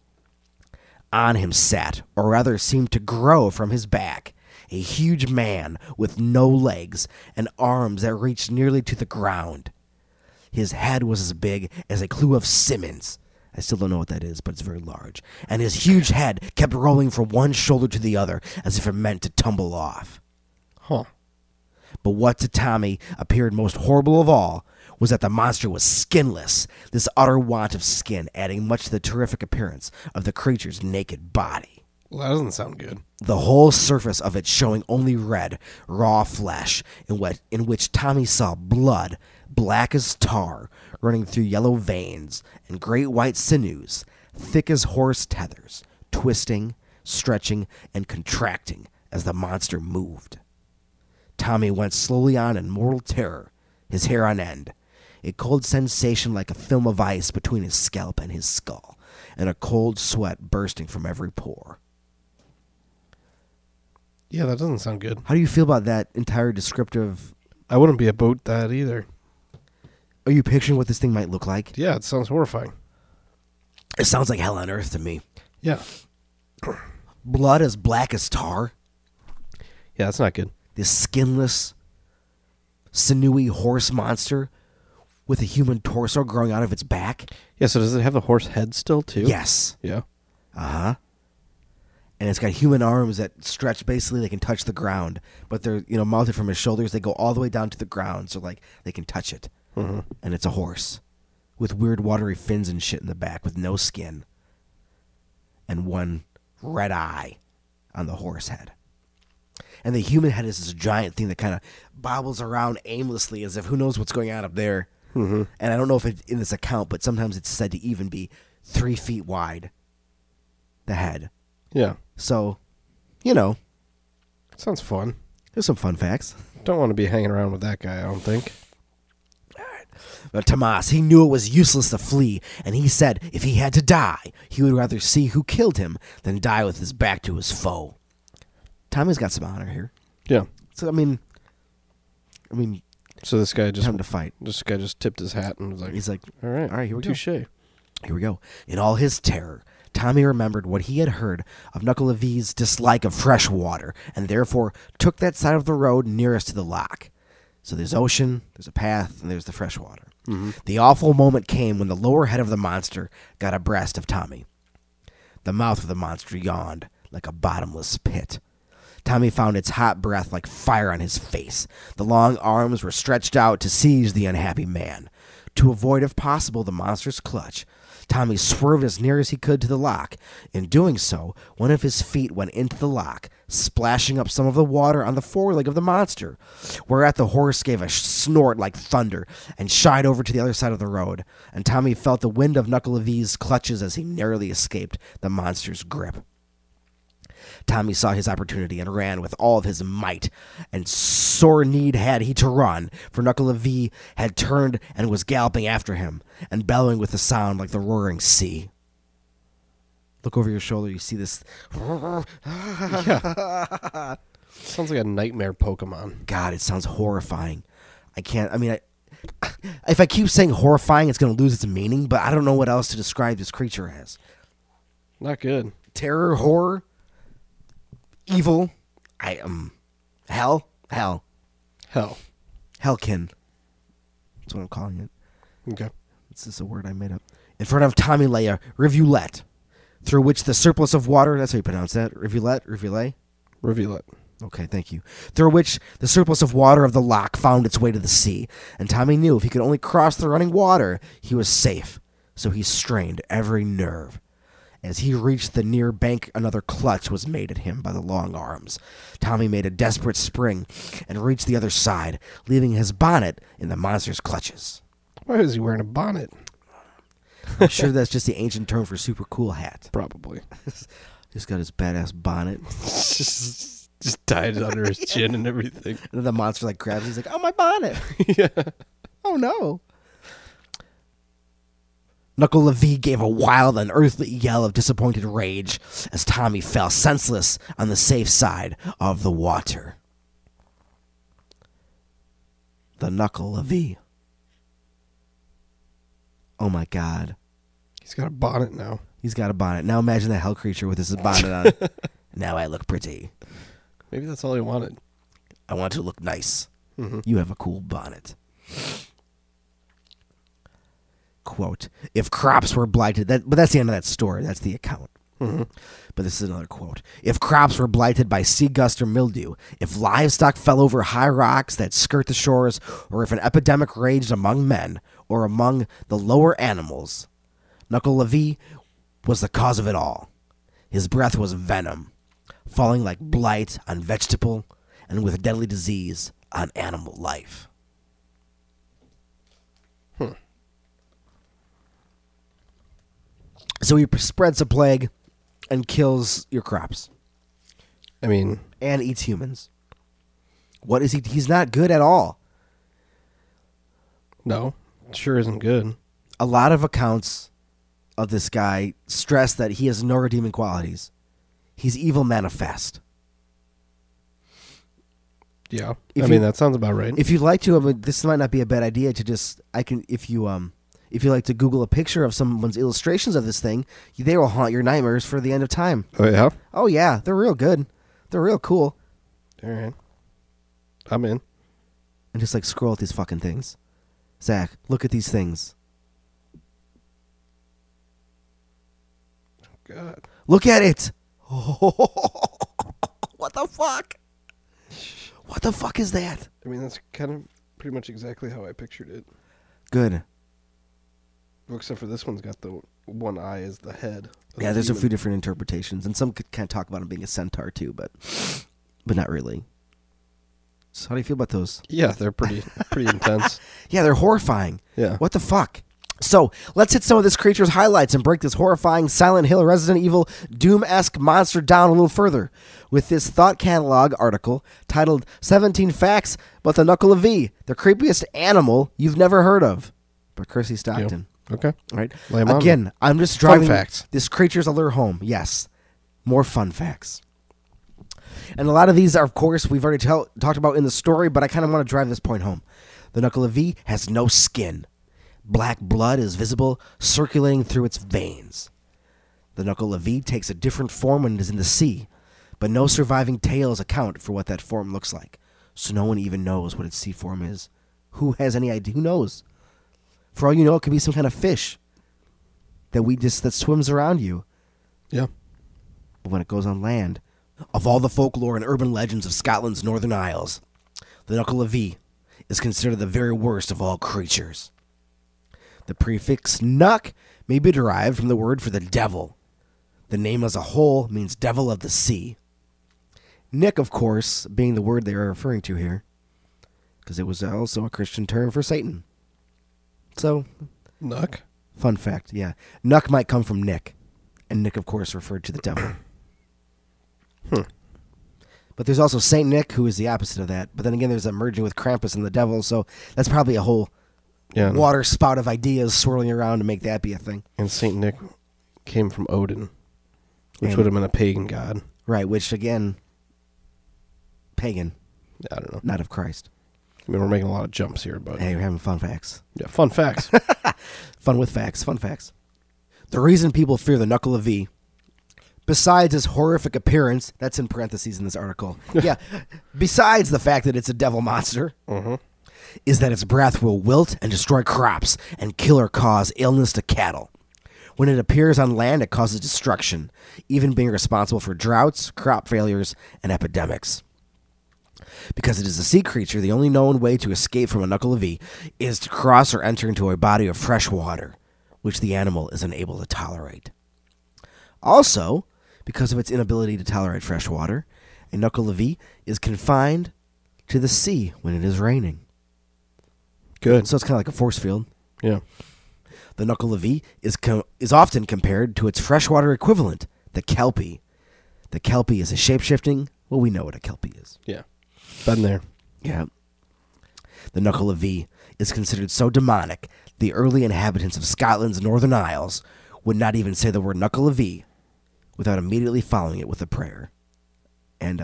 On him sat, or rather seemed to grow from his back, a huge man with no legs and arms that reached nearly to the ground. His head was as big as a clue of Simmons. I still don't know what that is, but it's very large. And his huge head kept rolling from one shoulder to the other as if it meant to tumble off.
Huh.
But what to Tommy appeared most horrible of all was that the monster was skinless, this utter want of skin adding much to the terrific appearance of the creature's naked body.
Well, that doesn't sound good.
The whole surface of it showing only red, raw flesh, in which Tommy saw blood, black as tar, running through yellow veins, and great white sinews, thick as horse tethers, twisting, stretching, and contracting as the monster moved. Tommy went slowly on in mortal terror, his hair on end, a cold sensation like a film of ice between his scalp and his skull, and a cold sweat bursting from every pore.
Yeah, that doesn't sound good.
How do you feel about that entire descriptive?
I wouldn't be about that either.
Are you picturing what this thing might look like?
Yeah, it sounds horrifying.
It sounds like hell on earth to me.
Yeah.
Blood as black as tar.
Yeah, that's not good.
This skinless, sinewy horse monster with a human torso growing out of its back.
Yeah, so does it have the horse head still, too?
Yes.
Yeah.
Uh-huh. And it's got human arms that stretch, basically they can touch the ground, but they're, mounted from his shoulders. They go all the way down to the ground, so like they can touch it.
Mm-hmm.
And it's a horse with weird watery fins and shit in the back with no skin. and one red eye on the horse head. And the human head is this giant thing that kind of bobbles around aimlessly as if who knows what's going on up there.
Mm-hmm.
And I don't know if it's in this account, but sometimes it's said to even be 3 feet wide, the head.
Yeah.
So, you know,
Sounds fun.
there's some fun facts.
Don't want to be hanging around with that guy, I don't think.
But Tomas, he knew it was useless to flee, and he said if he had to die, he would rather see who killed him than die with his back to his foe. Tommy's got some honor here.
Yeah.
So, I mean,
So this guy
time to fight.
just tipped his hat and was like,
He's like,
all right,
here we go.
touche.
Here we go. In all his terror, Tommy remembered what he had heard of Knuckle Levi's dislike of fresh water, and therefore took that side of the road nearest to the lock. So there's ocean, there's a path, and there's the fresh water.
Mm-hmm.
The awful moment came when the lower head of the monster got abreast of Tommy. The mouth of the monster yawned like a bottomless pit. Tommy found its hot breath like fire on his face. The long arms were stretched out to seize the unhappy man. To avoid, if possible, the monster's clutch, Tommy swerved as near as he could to the lock. In doing so, one of his feet went into the lock, splashing up some of the water on the foreleg of the monster, whereat the horse gave a snort like thunder and shied over to the other side of the road, and Tommy felt the wind of Knuckle Levi's clutches as he narrowly escaped the monster's grip. Tommy saw his opportunity and ran with all of his might, and sore need had he to run, for Knuckle Levi had turned and was galloping after him, and bellowing with a sound like the roaring sea. Look over your shoulder, you see this.
Yeah. Sounds like a nightmare Pokemon.
God, it sounds horrifying. If I keep saying horrifying, it's going to lose its meaning, but I don't know what else to describe this creature as.
Not good.
Terror, horror, evil, hell, hellkin. That's what I'm calling it.
Okay.
This is a word I made up. In front of Tommy lay a rivulet, through which the surplus of water, that's how you pronounce that, rivulet?
Rivulet.
Okay, thank you. Through which the surplus of water of the lock found its way to the sea, and Tommy knew if he could only cross the running water, he was safe. So he strained every nerve. As he reached the near bank, another clutch was made at him by the long arms. Tommy made a desperate spring and reached the other side, leaving his bonnet in the monster's clutches.
Why is he wearing a bonnet?
I'm sure that's just the ancient term for super cool hat.
Probably.
He's got his badass bonnet.
Just tied it under his chin and everything.
And then the monster like grabs it. He's like, oh, my bonnet.
Yeah.
Oh, no. Knuckle Levi gave a wild, unearthly yell of disappointed rage as Tommy fell senseless on the safe side of the water. The Knuckle Levi. Oh my God.
He's got a bonnet now.
He's got a bonnet. Now imagine that hell creature with his bonnet on. Now I look pretty.
Maybe that's all he wanted.
I want to look nice.
Mm-hmm.
You have a cool bonnet. Quote, if crops were blighted, but that's the end of that story. That's the account.
Mm-hmm.
But this is another quote. If crops were blighted by sea gust or mildew, if livestock fell over high rocks that skirt the shores, or if an epidemic raged among men or among the lower animals, Knuckle Levi was the cause of it all. His breath was venom, falling like blight on vegetable and with deadly disease on animal life. So he spreads a plague and kills your crops.
I mean,
And eats humans. What is he? He's not good at all.
no, it sure isn't good.
A lot of accounts of this guy stress that he has no redeeming qualities. He's evil manifest.
Yeah.
If
I
you-
mean, that sounds about right.
If you'd like to, this might not be a bad idea to just, if you like to Google a picture of someone's illustrations of this thing, they will haunt your nightmares for the end of time.
Oh, yeah?
Oh yeah, they're real good. They're real cool.
All right. I'm in.
And just like scroll at these fucking things. Zach, look at these things.
God.
Look at it. What the fuck? What the fuck is that?
I mean, that's kind of pretty much exactly how I pictured it.
Good.
Well, except for this one's got the one eye is the head. of
Yeah,
the
there's a
demon.
few different interpretations, and some could kind of talk about him being a centaur too, but not really. So how do you feel about those?
Yeah, they're pretty intense.
Yeah, they're horrifying.
Yeah.
What the fuck? So let's hit some of this creature's highlights and break this horrifying Silent Hill Resident Evil Doom-esque monster down a little further with this Thought Catalog article titled 17 Facts About the Knuckle of V, the creepiest animal you've never heard of, by Kersey Stockton.
Okay.
Right?
Lay 'em on
Again, I'm just
Fun
driving
facts.
this creature's allure home. Yes. More fun facts. And a lot of these are, of course, we've already talked about in the story, but I kind of want to drive this point home. The Knuckle of V has no skin. Black blood is visible, circulating through its veins. The Knuckle of V takes a different form when it is in the sea, but no surviving tales account for what that form looks like, so no one even knows what its sea form is. Who has any idea? Who knows? For all you know, it could be some kind of fish that swims around you.
Yeah.
But when it goes on land, of all the folklore and urban legends of Scotland's Northern Isles, the Knuckle of V is considered the very worst of all creatures. The prefix Nuck may be derived from the word for the devil. The name as a whole means devil of the sea. Nick, of course, being the word they are referring to here, because it was also a Christian term for Satan. So,
Nuck.
fun fact, yeah. Nuck might come from Nick, and Nick, of course, referred to the devil. But there's also Saint Nick, who is the opposite of that. But then again, there's a merging with Krampus and the devil, so that's probably a whole
Yeah.
water spout of ideas swirling around to make that be a thing.
And Saint Nick came from Odin, which
And-
would have been a pagan god.
Right, which again, pagan,
I don't know.
not of Christ.
I mean, we're making a lot of jumps here, but
Hey, we're having fun facts.
yeah, fun facts.
Fun with facts, fun facts. The reason people fear the Knuckle of V, besides its horrific appearance, that's in parentheses in this article, yeah, besides the fact that it's a devil monster, is that its breath will wilt and destroy crops and kill or cause illness to cattle. When it appears on land, it causes destruction, even being responsible for droughts, crop failures, and epidemics. Because it is a sea creature, the only known way to escape from a Knuckle of V is to cross or enter into a body of fresh water, which the animal is unable to tolerate. Also, because of its inability to tolerate fresh water, a Knuckle of V is confined to the sea when it is raining.
Good.
So it's kind of like a force field.
Yeah.
The Knuckle of V is often compared to its freshwater equivalent, the Kelpie. The Kelpie is a shape-shifting... Well, we know what a Kelpie is.
Yeah. Been there.
Yeah. The Knuckle of V is considered so demonic, the early inhabitants of Scotland's Northern Isles would not even say the word Knuckle of V without immediately following it with a prayer. And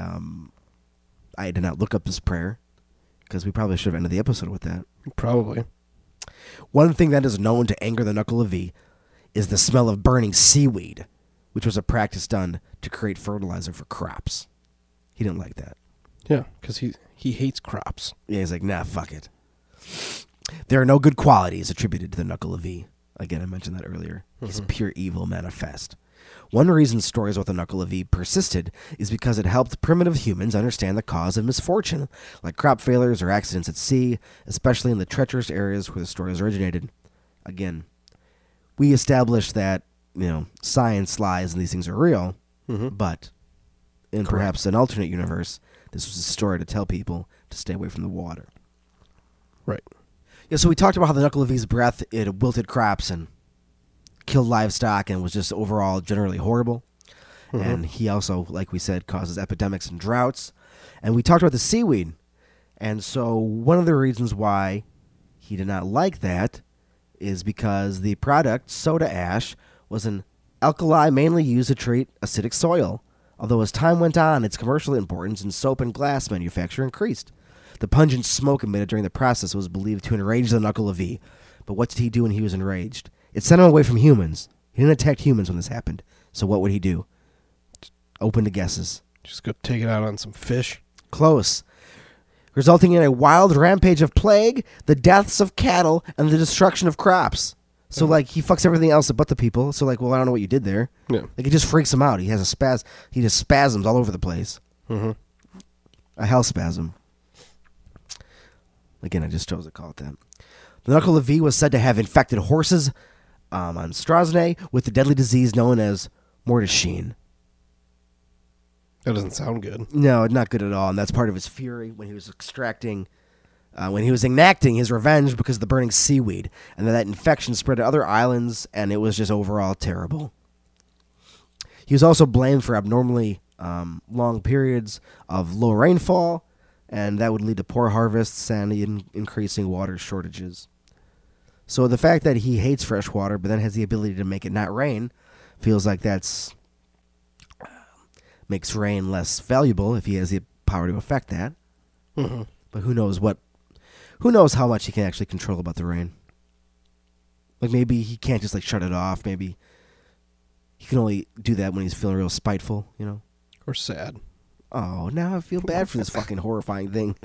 I did not look up this prayer, because we probably should have ended the episode with that.
Probably.
One thing that is known to anger the Knuckle of V is the smell of burning seaweed, which was a practice done to create fertilizer for crops. He didn't like that.
Yeah, because he hates crops.
Yeah, he's like, nah, fuck it. There are no good qualities attributed to the Knuckle of V. Again, I mentioned that earlier. He's pure evil manifest. One reason stories about the Knuckle of V persisted is because it helped primitive humans understand the cause of misfortune, like crop failures or accidents at sea, especially in the treacherous areas where the stories originated. Again, we established that, science lies and these things are real, but in perhaps an alternate universe, this was a story to tell people to stay away from the water.
Right.
Yeah, so we talked about how the Knuckle of V's breath, it wilted crops and killed livestock and was just overall generally horrible. And he also, like we said, causes epidemics and droughts. And we talked about the seaweed. And so one of the reasons why he did not like that is because the product, soda ash, was an alkali mainly used to treat acidic soil. Although as time went on, its commercial importance in soap and glass manufacture increased. The pungent smoke emitted during the process was believed to enrage the Knuckle of V. But what did he do when he was enraged? It sent him away from humans. He didn't attack humans when this happened. So what would he do? Open to guesses.
Just go take it out on some fish.
Close. Resulting in a wild rampage of plague, the deaths of cattle, and the destruction of crops. So, he fucks everything else but the people. So, I don't know what you did there.
Yeah.
It just freaks him out. He has he just spasms all over the place. A hell spasm. Again, I just chose to call it that. The Knuckle of V was said to have infected horses on Strasne with the deadly disease known as Mortishine.
That doesn't sound good.
No, not good at all, and that's part of his fury when he was enacting his revenge because of the burning seaweed, and then that infection spread to other islands, and it was just overall terrible. He was also blamed for abnormally long periods of low rainfall, and that would lead to poor harvests and increasing water shortages. So the fact that he hates fresh water, but then has the ability to make it not rain, feels like that's makes rain less valuable if he has the power to affect that.
Mm-hmm.
But who knows how much he can actually control about the rain. Like maybe he can't just like shut it off. Maybe he can only do that when he's feeling real spiteful, you know?
Or sad.
Oh, now I feel bad for this fucking horrifying thing.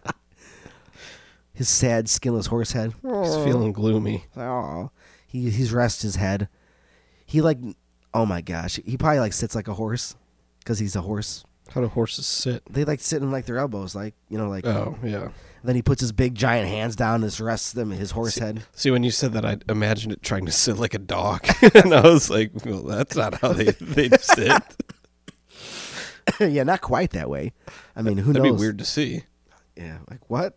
His sad, skinless horse head.
He's feeling gloomy.
Oh, he's rested his head. He like, oh my gosh, he probably like sits like a horse because he's a horse.
How do horses sit?
They like sit in like their elbows, like you know, like.
Oh yeah.
Then he puts his big giant hands down and just rests them in his horse head.
See, when you said that, I imagined it trying to sit like a dog, and I was like, "Well, that's not how they sit."
Yeah, not quite that way. I mean, who knows?
That'd be weird to see.
Yeah, like what?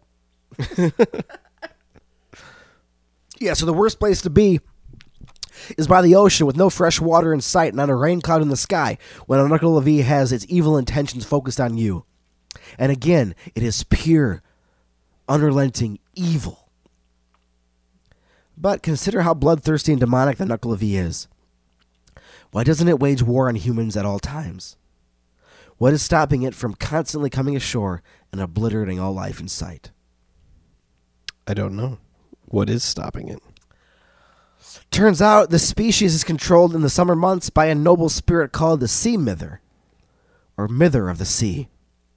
Yeah, so the worst place to be is by the ocean with no fresh water in sight, not a rain cloud in the sky, when Knuckle LaVie has its evil intentions focused on you. And again, it is pure, unrelenting evil. But consider how bloodthirsty and demonic the Knuckle LaVie is. Why doesn't it wage war on humans at all times? What is stopping it from constantly coming ashore and obliterating all life in sight?
I don't know. What is stopping it?
Turns out the species is controlled in the summer months by a noble spirit called the Sea Mither, or Mither of the Sea.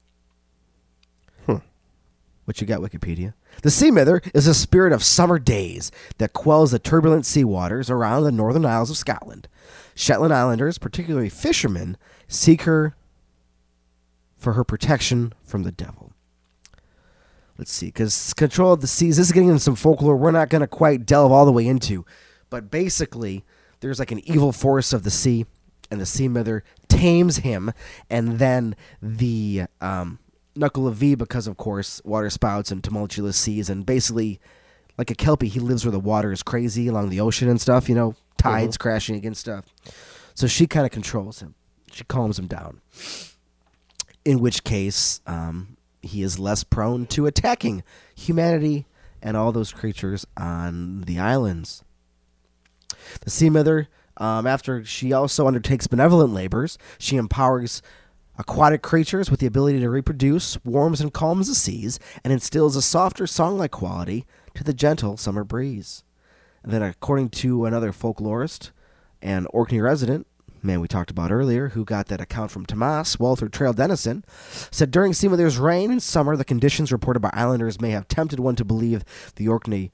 What you got, Wikipedia? The Sea Mither is a spirit of summer days that quells the turbulent sea waters around the Northern Isles of Scotland. Shetland Islanders, particularly fishermen, seek her for her protection from the devil. Let's see, because control of the seas, this is getting into some folklore we're not going to quite delve all the way into. But basically, there's like an evil force of the sea, and the Sea Mither tames him, and then the Knuckle LaVie, because of course, water spouts and tumultuous seas, and basically, like a Kelpie, he lives where the water is crazy along the ocean and stuff, you know, tides crashing against stuff. So she kind of controls him. She calms him down. In which case, he is less prone to attacking humanity and all those creatures on the islands. The Sea Mither, after she also undertakes benevolent labors, she empowers aquatic creatures with the ability to reproduce, warms and calms the seas, and instills a softer song-like quality to the gentle summer breeze. And then according to another folklorist and Orkney resident, man we talked about earlier, who got that account from Tomas, Walter Trail Dennison, said during Sea Mither's reign in summer, the conditions reported by islanders may have tempted one to believe the Orkney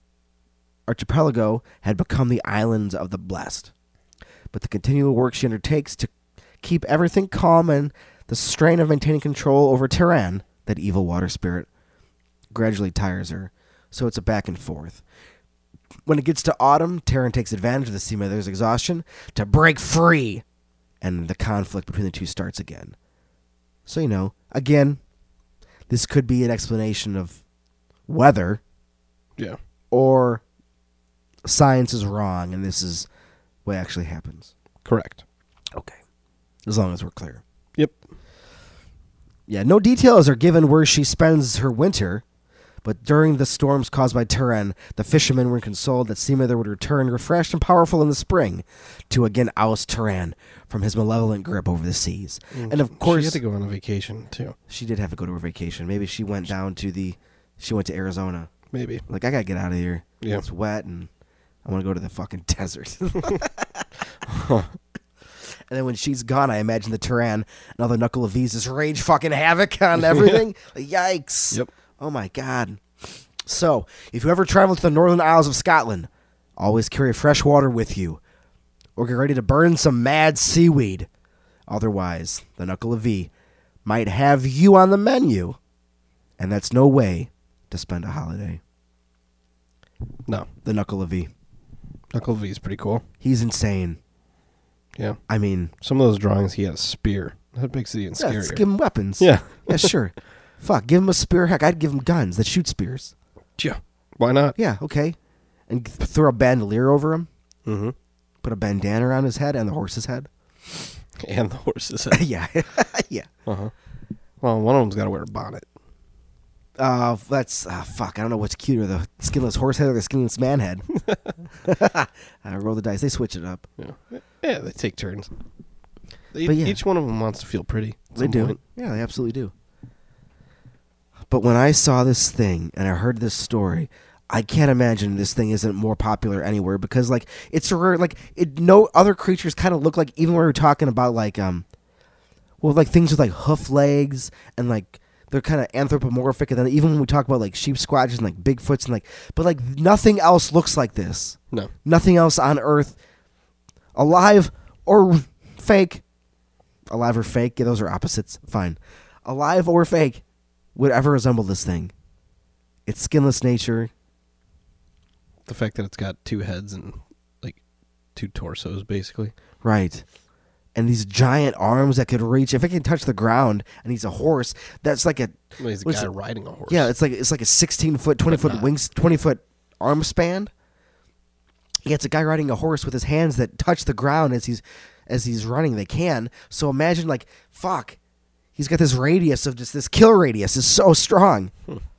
archipelago had become the islands of the blessed. But the continual work she undertakes to keep everything calm and the strain of maintaining control over Terran, that evil water spirit, gradually tires her. So it's a back and forth. When it gets to autumn, Terran takes advantage of the Sea Mither's exhaustion to break free, and the conflict between the two starts again. So, you know, again, this could be an explanation of weather.
Yeah.
Or science is wrong, and this is what actually happens.
Correct.
Okay. As long as we're clear.
Yep.
Yeah, no details are given where she spends her winter, but during the storms caused by Terran, the fishermen were consoled that Sea Mither would return refreshed and powerful in the spring to again oust Terran from his malevolent grip over the seas. And of course,
she had to go on a vacation too.
She did have to go to her vacation. Maybe she went down to she went to Arizona.
Maybe.
Like, I gotta get out of here.
Yeah.
It's wet and I want to go to the fucking desert. And then when she's gone, I imagine the Terran and all the Knuckle LaVies just rage fucking havoc on everything. Like, yikes.
Yep.
Oh my god. So, if you ever travel to the Northern Isles of Scotland, always carry fresh water with you. Or get ready to burn some mad seaweed. Otherwise, the Knuckle LaVie might have you on the menu. And that's no way to spend a holiday.
No.
The Knuckle LaVie.
Knuckle V is pretty cool.
He's insane.
Yeah.
I mean,
Some of those drawings, he had a spear. That makes it even
yeah, let's
scarier.
give him weapons.
Yeah.
Yeah, sure. Fuck, give him a spear. Heck, I'd give him guns that shoot spears.
Yeah. Why not?
Yeah, okay. And throw a bandolier over him.
Mm-hmm.
Put a bandana around his head and the horse's head.
And the horse's head.
Yeah. Yeah.
Uh-huh. Well, one of them's got to wear a bonnet.
That's fuck. I don't know what's cuter, the skinless horse head or the skinless man head. I roll the dice. They switch it up.
Yeah. Yeah, they take turns.
But yeah.
Each one of them wants to feel pretty. at
They
some
do.
point.
Yeah, they absolutely do. But when I saw this thing and I heard this story, I can't imagine this thing isn't more popular anywhere because, like, it's a rare, like, no other creatures kind of look like, even when we're talking about, like, like things with, like, hoof legs and, like, they're kind of anthropomorphic. And then even when we talk about, like, sheep squatches and, like, Bigfoots and, like, but, like, nothing else looks like this.
No.
Nothing else on Earth, alive or fake. Alive or fake, yeah, those are opposites. Fine. Alive or fake would ever resemble this thing. Its skinless nature.
The fact that it's got 2 heads and, like, 2 torsos, basically.
Right. And these giant arms that could reach. If it can touch the ground and he's a horse, that's like a...
Well, he's a
what's
guy
it?
riding a horse.
Yeah, it's like a 16-foot, 20-foot wings, 20-foot arm span. Yeah, it's a guy riding a horse with his hands that touch the ground as he's running. They can. So imagine, like, fuck. He's got this radius of just this kill radius is so strong.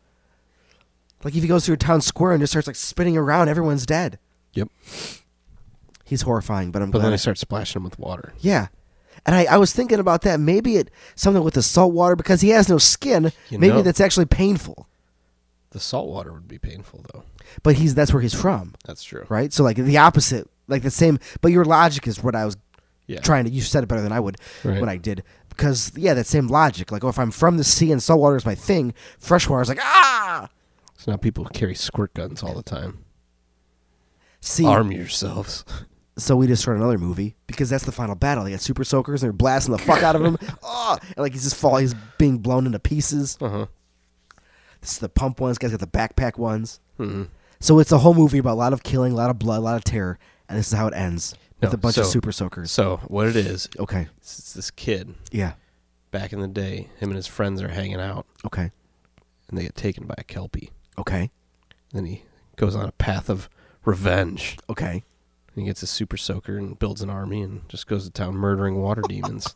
Like if he goes through a town square and just starts like spinning around, everyone's dead.
Yep.
He's horrifying, but I'm
But
glad.
then they start splashing him with water.
Yeah. And I was thinking about that. Maybe it something with the salt water because he has no skin.
You
Maybe
know.
that's actually painful.
The salt water would be painful, though.
But that's where he's from,
That's true.
right? So like the opposite, like the same. But your logic is what I was
Yeah.
trying to. You said it better than I would
Right.
when I did. Because yeah, that same logic. Like, oh, if I'm from the sea and saltwater is my thing, freshwater is like ah.
So now people carry squirt guns all the time.
See,
Arm yourselves.
so we just started another movie because that's the final battle. They got super soakers and they're blasting the fuck out of him. Oh, and like he's being blown into pieces.
Uh-huh.
This is the pump ones. Guys got the backpack ones.
Mm-hmm.
So it's a whole movie about a lot of killing, a lot of blood, a lot of terror, and this is how it ends with
No,
a bunch of
so-
super soakers.
So what it is,
Okay.
it's this kid.
Yeah.
Back in the day, him and his friends are hanging out,
Okay.
and they get taken by a Kelpie.
Okay.
Then he goes on a path of revenge.
Okay.
He gets a super soaker and builds an army and just goes to town murdering water demons.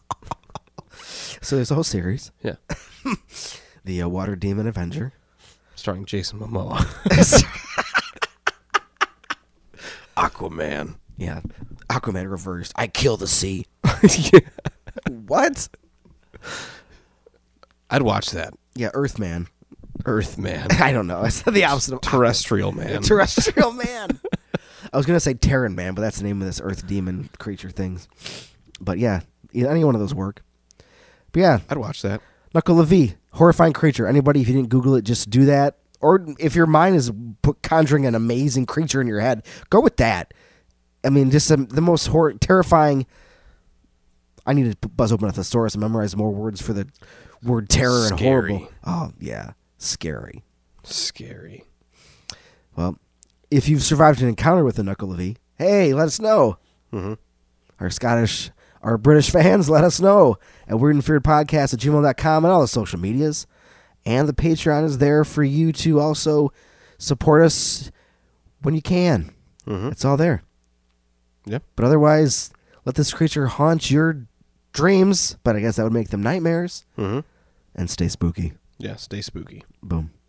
So there's a whole series.
Yeah.
The Water Demon Avenger.
Starring Jason Momoa. Aquaman.
Yeah. Aquaman reversed. I kill the sea.
Yeah.
What?
I'd watch that.
Yeah, Earthman.
Earthman.
I don't know. I said the opposite of
Terrestrial man.
Terrestrial man. I was going to say Terran man, but that's the name of this earth demon creature things. But yeah, any one of those work. But yeah,
I'd watch that.
Knuckle Levy, horrifying creature. Anybody, if you didn't Google it, just do that. Or if your mind is conjuring an amazing creature in your head, go with that. I mean, just the most terrifying. I need to buzz open a thesaurus and memorize more words for the word terror and
Scary.
horrible. Oh, yeah. Scary.
Scary.
Well, if you've survived an encounter with a Knuckle Levy, hey, let us know.
Mm-hmm.
Our British fans, let us know at weirdandfearedpodcast@gmail.com and all the social medias. And the Patreon is there for you to also support us when you can.
Mm-hmm.
It's all there.
Yep.
But otherwise, let this creature haunt your dreams, but I guess that would make them nightmares.
Mm-hmm.
And stay spooky.
Yeah, stay spooky.
Boom.